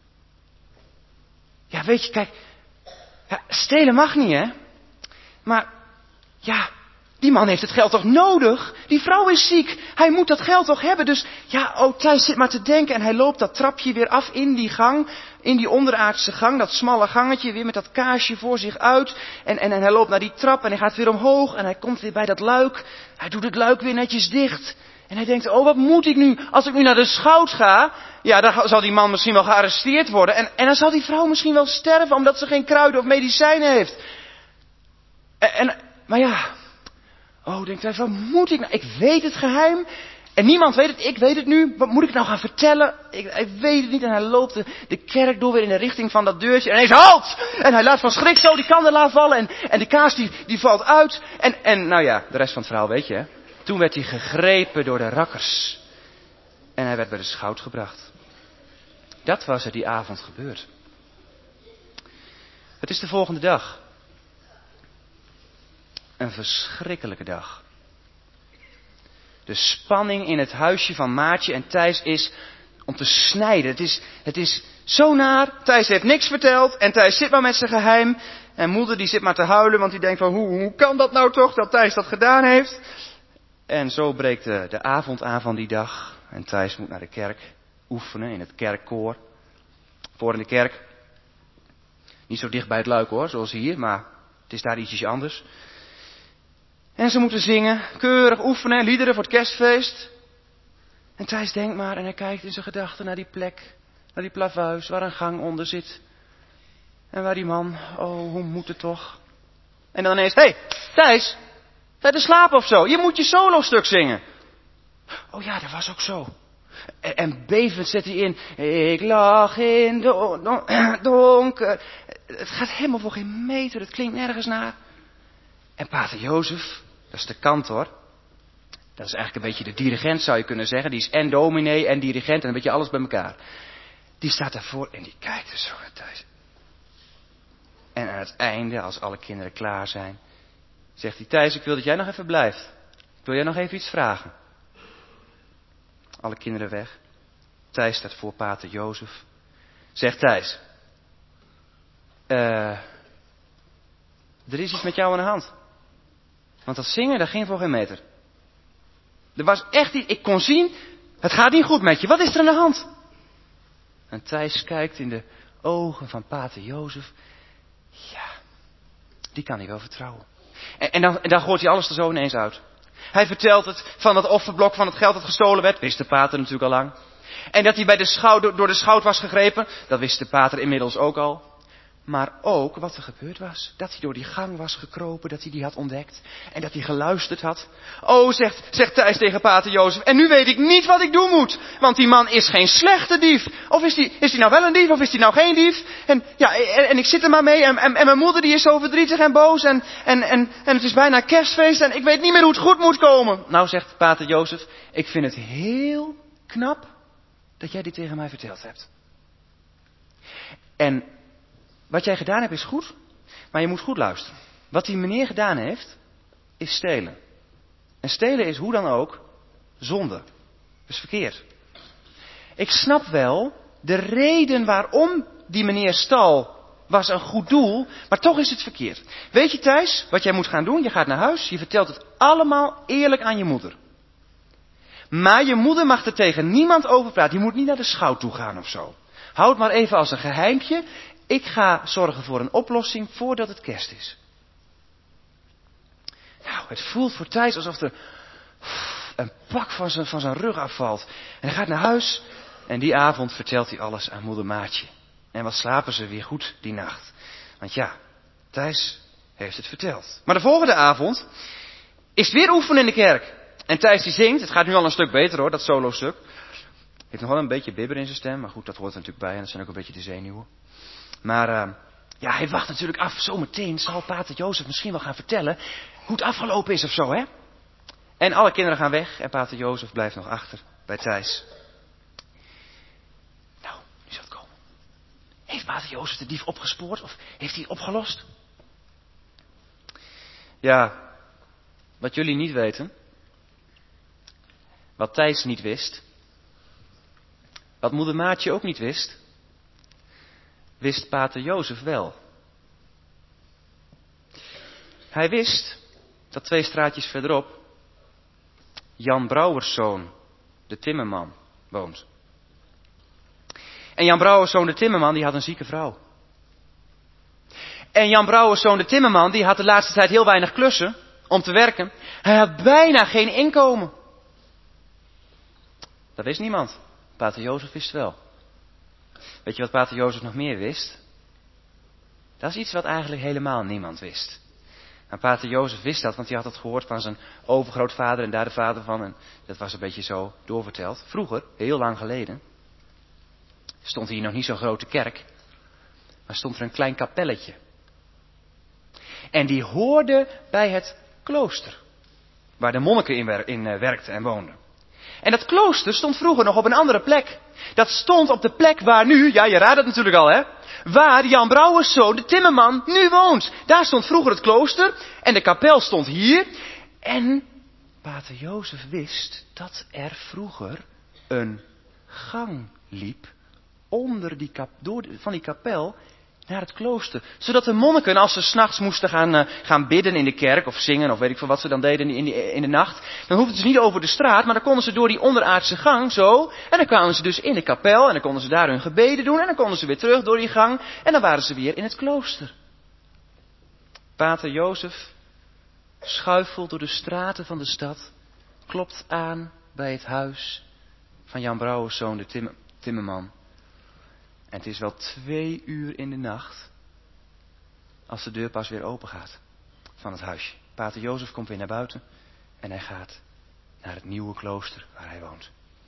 Ja, weet je, kijk. Ja, stelen mag niet, hè. Maar, ja. Die man heeft het geld toch nodig? Die vrouw is ziek. Hij moet dat geld toch hebben. Dus ja, oh, Thijs zit maar te denken. En hij loopt dat trapje weer af in die gang. In die onderaardse gang. Dat smalle gangetje. Weer met dat kaarsje voor zich uit. En, en, en hij loopt naar die trap. En hij gaat weer omhoog. En hij komt weer bij dat luik. Hij doet het luik weer netjes dicht. En hij denkt, oh, wat moet ik nu? Als ik nu naar de schout ga. Ja, dan zal die man misschien wel gearresteerd worden. En, en dan zal die vrouw misschien wel sterven. Omdat ze geen kruiden of medicijnen heeft. En, en maar ja... Oh, denkt hij, wat moet ik nou? Ik weet het geheim. En niemand weet het, ik weet het nu. Wat moet ik nou gaan vertellen? Ik, hij weet het niet en hij loopt de, de kerk door weer in de richting van dat deurtje. En hij is halt! En hij laat van schrik zo die kandelaar vallen. En, en de kaas die, die valt uit. En, en nou ja, de rest van het verhaal weet je, hè. Toen werd hij gegrepen door de rakkers. En hij werd bij de schout gebracht. Dat was er die avond gebeurd. Het is de volgende dag. Een verschrikkelijke dag. De spanning in het huisje van Maartje en Thijs is om te snijden. Het is, het is zo naar. Thijs heeft niks verteld en Thijs zit maar met zijn geheim. En moeder die zit maar te huilen, want die denkt van hoe, hoe kan dat nou toch dat Thijs dat gedaan heeft? En zo breekt de, de avond aan van die dag. En Thijs moet naar de kerk oefenen in het kerkkoor. Voor in de kerk. Niet zo dicht bij het luik hoor, zoals hier, maar het is daar ietsjes anders. En ze moeten zingen, keurig oefenen, liederen voor het kerstfeest. En Thijs denkt maar en hij kijkt in zijn gedachten naar die plek, naar die plavuis waar een gang onder zit. En waar die man, oh hoe moet het toch? En dan ineens, hé hey, Thijs, ga je te slapen of zo? Je moet je solo-stuk zingen. Oh ja, dat was ook zo. En, en bevend zet hij in, ik lag in don, don, donker. Het gaat helemaal voor geen meter, het klinkt nergens naar. En pater Jozef, dat is de kantor. Dat is eigenlijk een beetje de dirigent zou je kunnen zeggen. Die is en dominee en dirigent en een beetje alles bij elkaar. Die staat daarvoor en die kijkt er zo naar Thijs. En aan het einde, als alle kinderen klaar zijn, zegt hij, Thijs, ik wil dat jij nog even blijft. Ik wil jij nog even iets vragen. Alle kinderen weg. Thijs staat voor pater Jozef. Zegt Thijs, uh, er is iets met jou aan de hand. Want dat zingen, dat ging voor geen meter. Er was echt iets, ik kon zien, het gaat niet goed met je. Wat is er aan de hand? En Thijs kijkt in de ogen van pater Jozef. Ja, die kan hij wel vertrouwen. En, en, dan, en dan gooit hij alles er zo ineens uit. Hij vertelt het van dat offerblok van het geld dat gestolen werd. Wist de pater natuurlijk al lang. En dat hij bij de schout, door de schout was gegrepen. Dat wist de pater inmiddels ook al. Maar ook wat er gebeurd was. Dat hij door die gang was gekropen. Dat hij die had ontdekt. En dat hij geluisterd had. Oh, zegt, zegt Thijs tegen pater Jozef. En nu weet ik niet wat ik doen moet. Want die man is geen slechte dief. Of is die, is die nou wel een dief of is die nou geen dief? En, ja, en, en ik zit er maar mee. En, en, en mijn moeder die is zo verdrietig en boos. En, en, en, en het is bijna kerstfeest. En ik weet niet meer hoe het goed moet komen. Nou, zegt pater Jozef. Ik vind het heel knap dat jij dit tegen mij verteld hebt. En wat jij gedaan hebt is goed, maar je moet goed luisteren. Wat die meneer gedaan heeft, is stelen. En stelen is hoe dan ook zonde. Dat is verkeerd. Ik snap wel, de reden waarom die meneer stal was een goed doel, maar toch is het verkeerd. Weet je Thijs, wat jij moet gaan doen? Je gaat naar huis, je vertelt het allemaal eerlijk aan je moeder. Maar je moeder mag er tegen niemand over praten. Je moet niet naar de schout toe gaan of zo. Houd maar even als een geheimpje. Ik ga zorgen voor een oplossing voordat het kerst is. Nou, het voelt voor Thijs alsof er een pak van zijn, van zijn rug afvalt. En hij gaat naar huis en die avond vertelt hij alles aan moeder Maartje. En wat slapen ze weer goed die nacht. Want ja, Thijs heeft het verteld. Maar de volgende avond is het weer oefenen in de kerk. En Thijs die zingt, het gaat nu al een stuk beter hoor, dat solo stuk. Heeft nog wel een beetje bibber in zijn stem, maar goed, dat hoort er natuurlijk bij en dat zijn ook een beetje de zenuwen. Maar uh, ja, hij wacht natuurlijk af, zometeen zal pater Jozef misschien wel gaan vertellen hoe het afgelopen is of zo, hè. En alle kinderen gaan weg en pater Jozef blijft nog achter bij Thijs. Nou, nu zal het komen. Heeft pater Jozef de dief opgespoord of heeft hij opgelost? Ja, wat jullie niet weten, wat Thijs niet wist, wat moeder Maartje ook niet wist, wist pater Jozef wel. Hij wist dat twee straatjes verderop Jan Brouwerszoon, de timmerman, woont. En Jan Brouwerszoon, de timmerman, die had een zieke vrouw. En Jan Brouwerszoon, de timmerman, die had de laatste tijd heel weinig klussen om te werken. Hij had bijna geen inkomen. Dat wist niemand. Pater Jozef wist wel. Weet je wat pater Jozef nog meer wist? Dat is iets wat eigenlijk helemaal niemand wist. Maar pater Jozef wist dat, want hij had het gehoord van zijn overgrootvader en daar de vader van. En dat was een beetje zo doorverteld. Vroeger, heel lang geleden, stond hier nog niet zo'n grote kerk. Maar stond er een klein kapelletje. En die hoorde bij het klooster. Waar de monniken in, wer- in uh, werkten en woonden. En dat klooster stond vroeger nog op een andere plek. Dat stond op de plek waar nu, ja je raadt het natuurlijk al hè. Waar Jan Brouwerszoon, de timmerman, nu woont. Daar stond vroeger het klooster. En de kapel stond hier. En pater Jozef wist dat er vroeger een gang liep, onder die kap, door, van die kapel, naar het klooster. Zodat de monniken, als ze 's nachts moesten gaan, uh, gaan bidden in de kerk, of zingen, of weet ik veel wat ze dan deden in, die, in de nacht, dan hoefden ze niet over de straat, maar dan konden ze door die onderaardse gang zo, en dan kwamen ze dus in de kapel, en dan konden ze daar hun gebeden doen, en dan konden ze weer terug door die gang, en dan waren ze weer in het klooster. Pater Jozef schuifelt door de straten van de stad, klopt aan bij het huis van Jan Brouwers zoon, de tim- timmerman. En het is wel twee uur in de nacht als de deur pas weer open gaat van het huisje. Pater Jozef komt weer naar buiten en hij gaat naar het nieuwe klooster waar hij woont.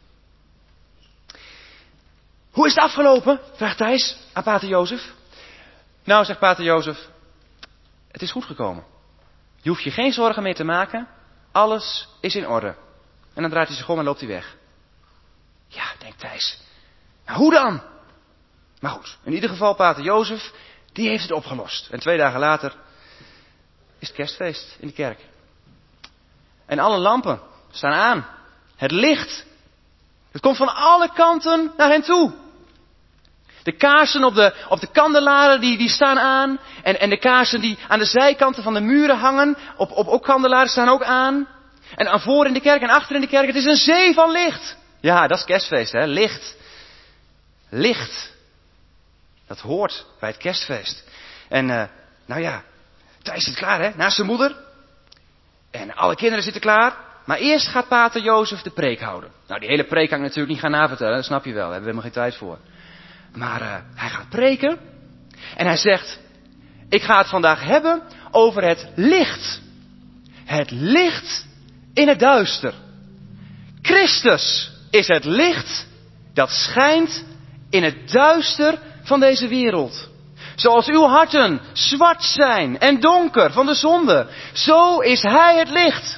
Hoe is het afgelopen? Vraagt Thijs aan Pater Jozef. Nou, zegt Pater Jozef, het is goed gekomen. Je hoeft je geen zorgen meer te maken. Alles is in orde. En dan draait hij zich om en loopt hij weg. Ja, denkt Thijs. Nou, hoe dan? Maar goed, in ieder geval Pater Jozef, die heeft het opgelost. En twee dagen later is het kerstfeest in de kerk. En alle lampen staan aan. Het licht, het komt van alle kanten naar hen toe. De kaarsen op de, op de kandelaren, die, die staan aan. En, en de kaarsen die aan de zijkanten van de muren hangen, op, op ook kandelaren staan ook aan. En aan voor in de kerk en achter in de kerk, het is een zee van licht. Ja, dat is kerstfeest, hè, licht. Licht. Dat hoort bij het kerstfeest. En, uh, nou ja, Thijs zit klaar, hè, naast zijn moeder. En alle kinderen zitten klaar. Maar eerst gaat Pater Jozef de preek houden. Nou, die hele preek kan ik natuurlijk niet gaan navertellen, dat snap je wel, daar hebben we helemaal geen tijd voor. Maar uh, hij gaat preken. En hij zegt, ik ga het vandaag hebben over het licht. Het licht in het duister. Christus is het licht dat schijnt in het duister van deze wereld. Zoals uw harten zwart zijn en donker van de zonde, zo is hij het licht.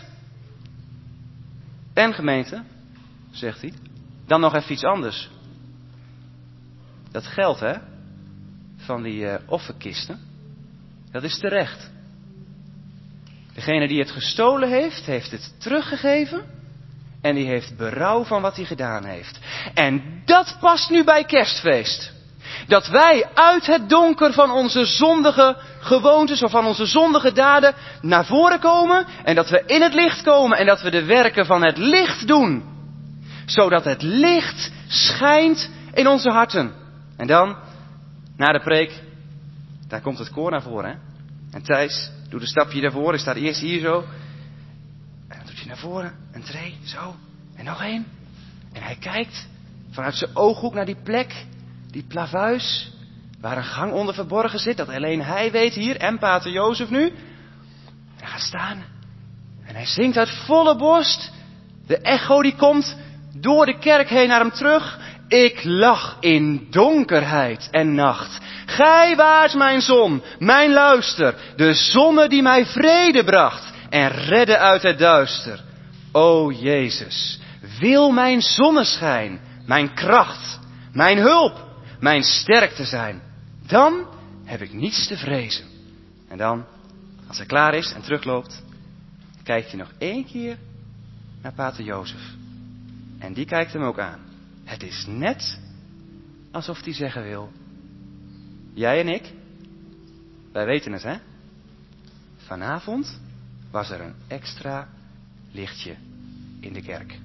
En gemeente, zegt hij, dan nog even iets anders. Dat geld, hè, van die uh, offerkisten, dat is terecht. Degene die het gestolen heeft, heeft het teruggegeven. En die heeft berouw van wat hij gedaan heeft. En dat past nu bij kerstfeest. Dat wij uit het donker van onze zondige gewoontes of van onze zondige daden naar voren komen. En dat we in het licht komen en dat we de werken van het licht doen. Zodat het licht schijnt in onze harten. En dan, na de preek, daar komt het koor naar voren. Hè? En Thijs doet een stapje daarvoor, hij staat eerst hier zo. En dan doet hij naar voren, een tree, zo. En nog één. En hij kijkt vanuit zijn ooghoek naar die plek, die plavuis, waar een gang onder verborgen zit, dat alleen hij weet hier, en Pater Jozef nu. En hij gaat staan. En hij zingt uit volle borst. De echo die komt door de kerk heen naar hem terug. Ik lag in donkerheid en nacht. Gij waart mijn zon, mijn luister, de zonne die mij vrede bracht en redde uit het duister. O Jezus, wil mijn zonneschijn, mijn kracht, mijn hulp, mijn sterkte zijn. Dan heb ik niets te vrezen. En dan, als hij klaar is en terugloopt, kijkt hij nog één keer naar Pater Jozef. En die kijkt hem ook aan. Het is net alsof hij zeggen wil, jij en ik, wij weten het, hè? Vanavond was er een extra lichtje in de kerk.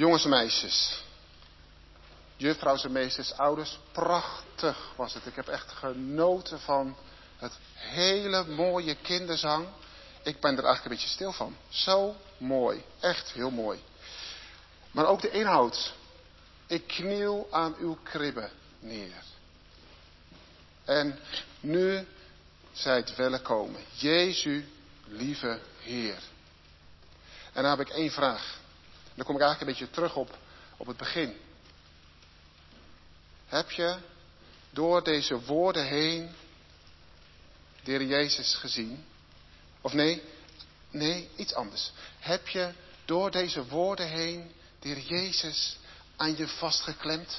Jongens en meisjes. Juffrouws en meesters, ouders. Prachtig was het. Ik heb echt genoten van het hele mooie kinderzang. Ik ben er eigenlijk een beetje stil van. Zo mooi. Echt heel mooi. Maar ook de inhoud. Ik kniel aan uw kribbe neer. En nu zijt welkom. Jezu, lieve Heer. En dan heb ik één vraag. Dan kom ik eigenlijk een beetje terug op, op het begin. Heb je door deze woorden heen de Heer Jezus gezien? Of nee, nee, iets anders. Heb je door deze woorden heen de Heer Jezus aan je vastgeklemd?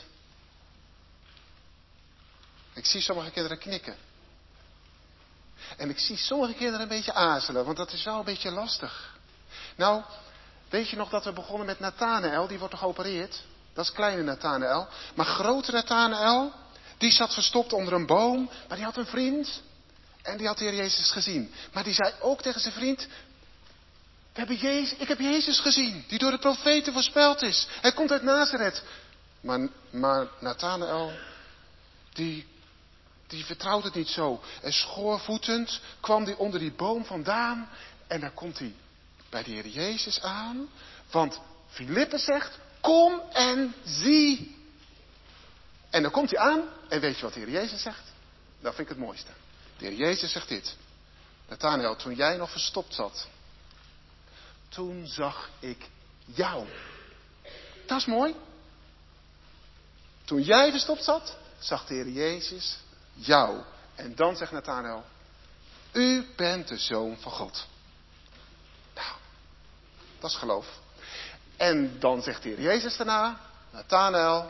Ik zie sommige kinderen knikken. En ik zie sommige kinderen een beetje aarzelen, want dat is wel een beetje lastig. Nou, weet je nog dat we begonnen met Nathanael, die wordt toch geopereerd? Dat is kleine Nathanael. Maar grote Nathanael, die zat verstopt onder een boom, maar die had een vriend. En die had de Heer Jezus gezien. Maar die zei ook tegen zijn vriend, we hebben Jezus, ik heb Jezus gezien, die door de profeten voorspeld is. Hij komt uit Nazareth. Maar, maar Nathanael, die, die vertrouwt het niet zo. En schoorvoetend kwam hij onder die boom vandaan. En dan komt hij bij de Heer Jezus aan. Want Filippus zegt, kom en zie. En dan komt hij aan. En weet je wat de Heer Jezus zegt? Dat vind ik het mooiste. De Heer Jezus zegt dit. Nathanael, toen jij nog verstopt zat, toen zag ik jou. Dat is mooi. Toen jij verstopt zat, zag de Heer Jezus jou. En dan zegt Nathanael, u bent de Zoon van God. Nou, dat is geloof. En dan zegt de Heer Jezus daarna, Nathanael,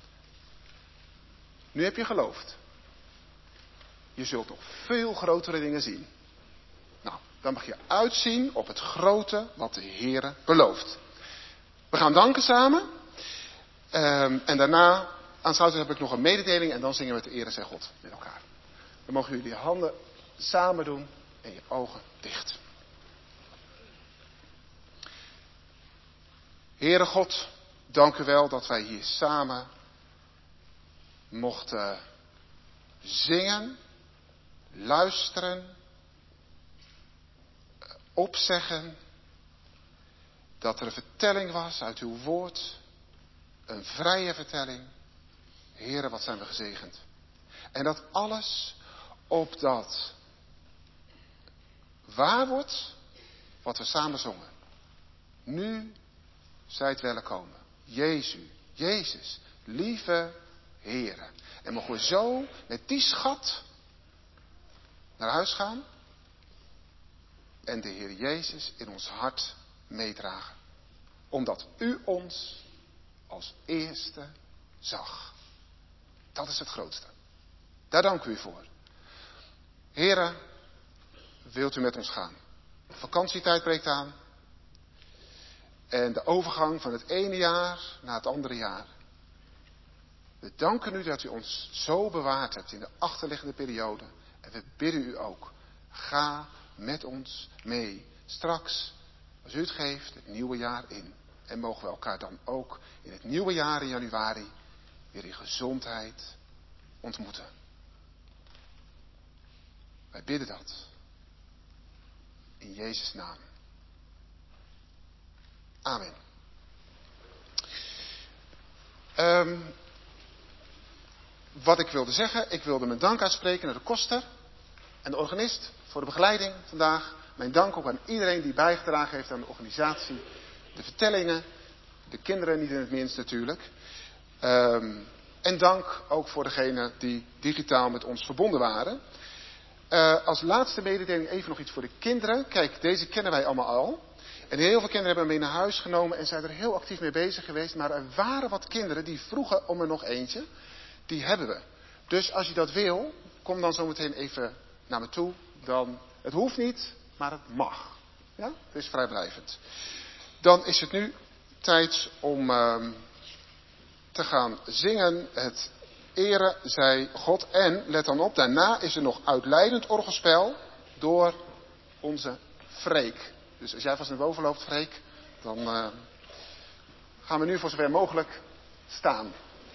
nu heb je geloofd. Je zult nog veel grotere dingen zien. Nou, dan mag je uitzien op het grote wat de Heere belooft. We gaan danken samen. Um, en daarna, aansluitend heb ik nog een mededeling en dan zingen we het Ere zij God met elkaar. Dan mogen jullie je handen samen doen en je ogen dicht. Heere God, dank u wel dat wij hier samen mochten zingen, luisteren, opzeggen, dat er een vertelling was uit uw woord, een vrije vertelling. Heere, wat zijn we gezegend. En dat alles opdat waar wordt wat we samen zongen. Nu zijt welkom. Jezu, Jezus, lieve Heere. En mogen we zo met die schat naar huis gaan en de Heer Jezus in ons hart meedragen. Omdat u ons als eerste zag. Dat is het grootste. Daar dank u voor. Heere, wilt u met ons gaan? De vakantietijd breekt aan. En de overgang van het ene jaar naar het andere jaar. We danken u dat u ons zo bewaard hebt in de achterliggende periode. En we bidden u ook, ga met ons mee. Straks, als u het geeft, het nieuwe jaar in. En mogen we elkaar dan ook in het nieuwe jaar in januari weer in gezondheid ontmoeten. Wij bidden dat. In Jezus' naam. Amen. Um, wat ik wilde zeggen, ik wilde mijn dank uitspreken naar de koster en de organist voor de begeleiding vandaag. Mijn dank ook aan iedereen die bijgedragen heeft aan de organisatie, de vertellingen, de kinderen niet in het minst natuurlijk. Um, en dank ook voor degenen die digitaal met ons verbonden waren. Uh, als laatste mededeling even nog iets voor de kinderen. Kijk, deze kennen wij allemaal al. En heel veel kinderen hebben hem mee naar huis genomen en zijn er heel actief mee bezig geweest. Maar er waren wat kinderen die vroegen om er nog eentje. Die hebben we. Dus als je dat wil, kom dan zometeen even naar me toe. Dan, het hoeft niet, maar het mag. Ja, het is vrijblijvend. Dan is het nu tijd om uh, te gaan zingen het Ere zij God. En, let dan op, daarna is er nog uitleidend orgelspel door onze Freek. Dus als jij vast naar boven loopt, Freek, dan uh, gaan we nu voor zover mogelijk staan.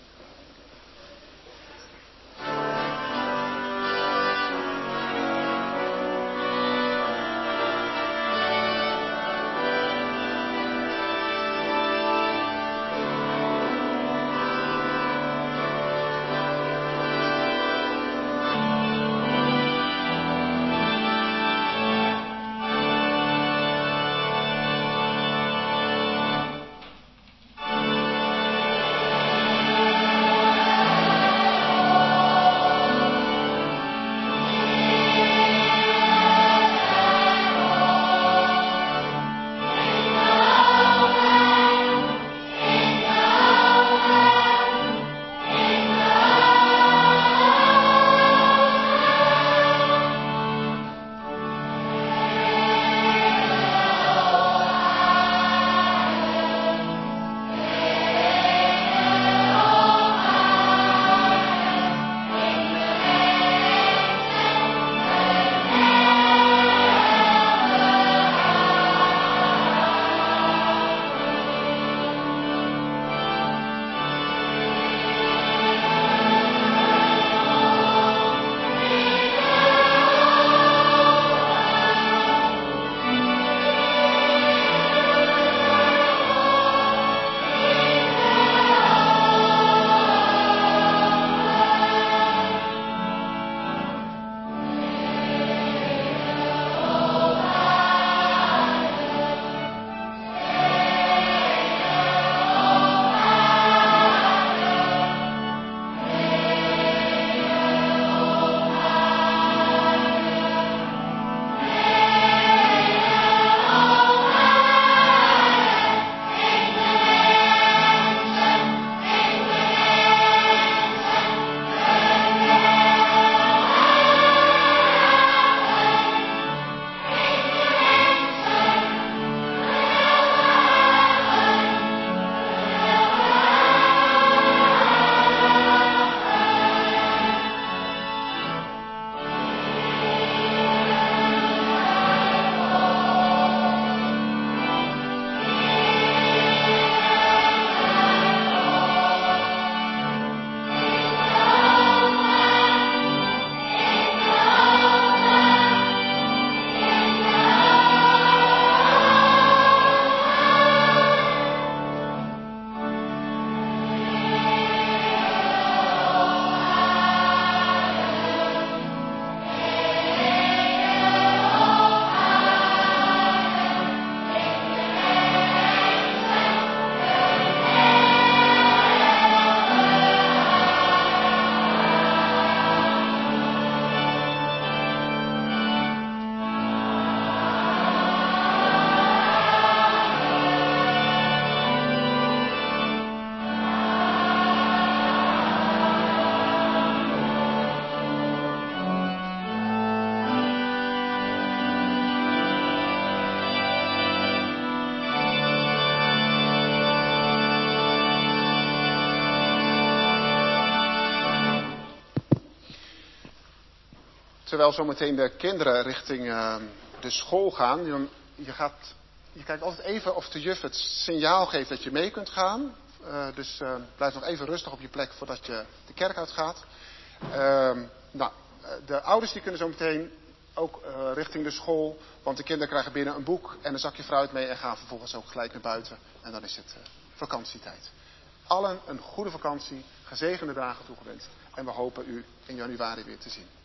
Terwijl zometeen de kinderen richting uh, de school gaan. Je, je, gaat, je kijkt altijd even of de juf het signaal geeft dat je mee kunt gaan. Uh, dus uh, blijf nog even rustig op je plek voordat je de kerk uitgaat. Uh, nou, de ouders die kunnen zometeen ook uh, richting de school. Want de kinderen krijgen binnen een boek en een zakje fruit mee. En gaan vervolgens ook gelijk naar buiten. En dan is het uh, vakantietijd. Allen een goede vakantie. Gezegende dagen toegewenst. En we hopen u in januari weer te zien.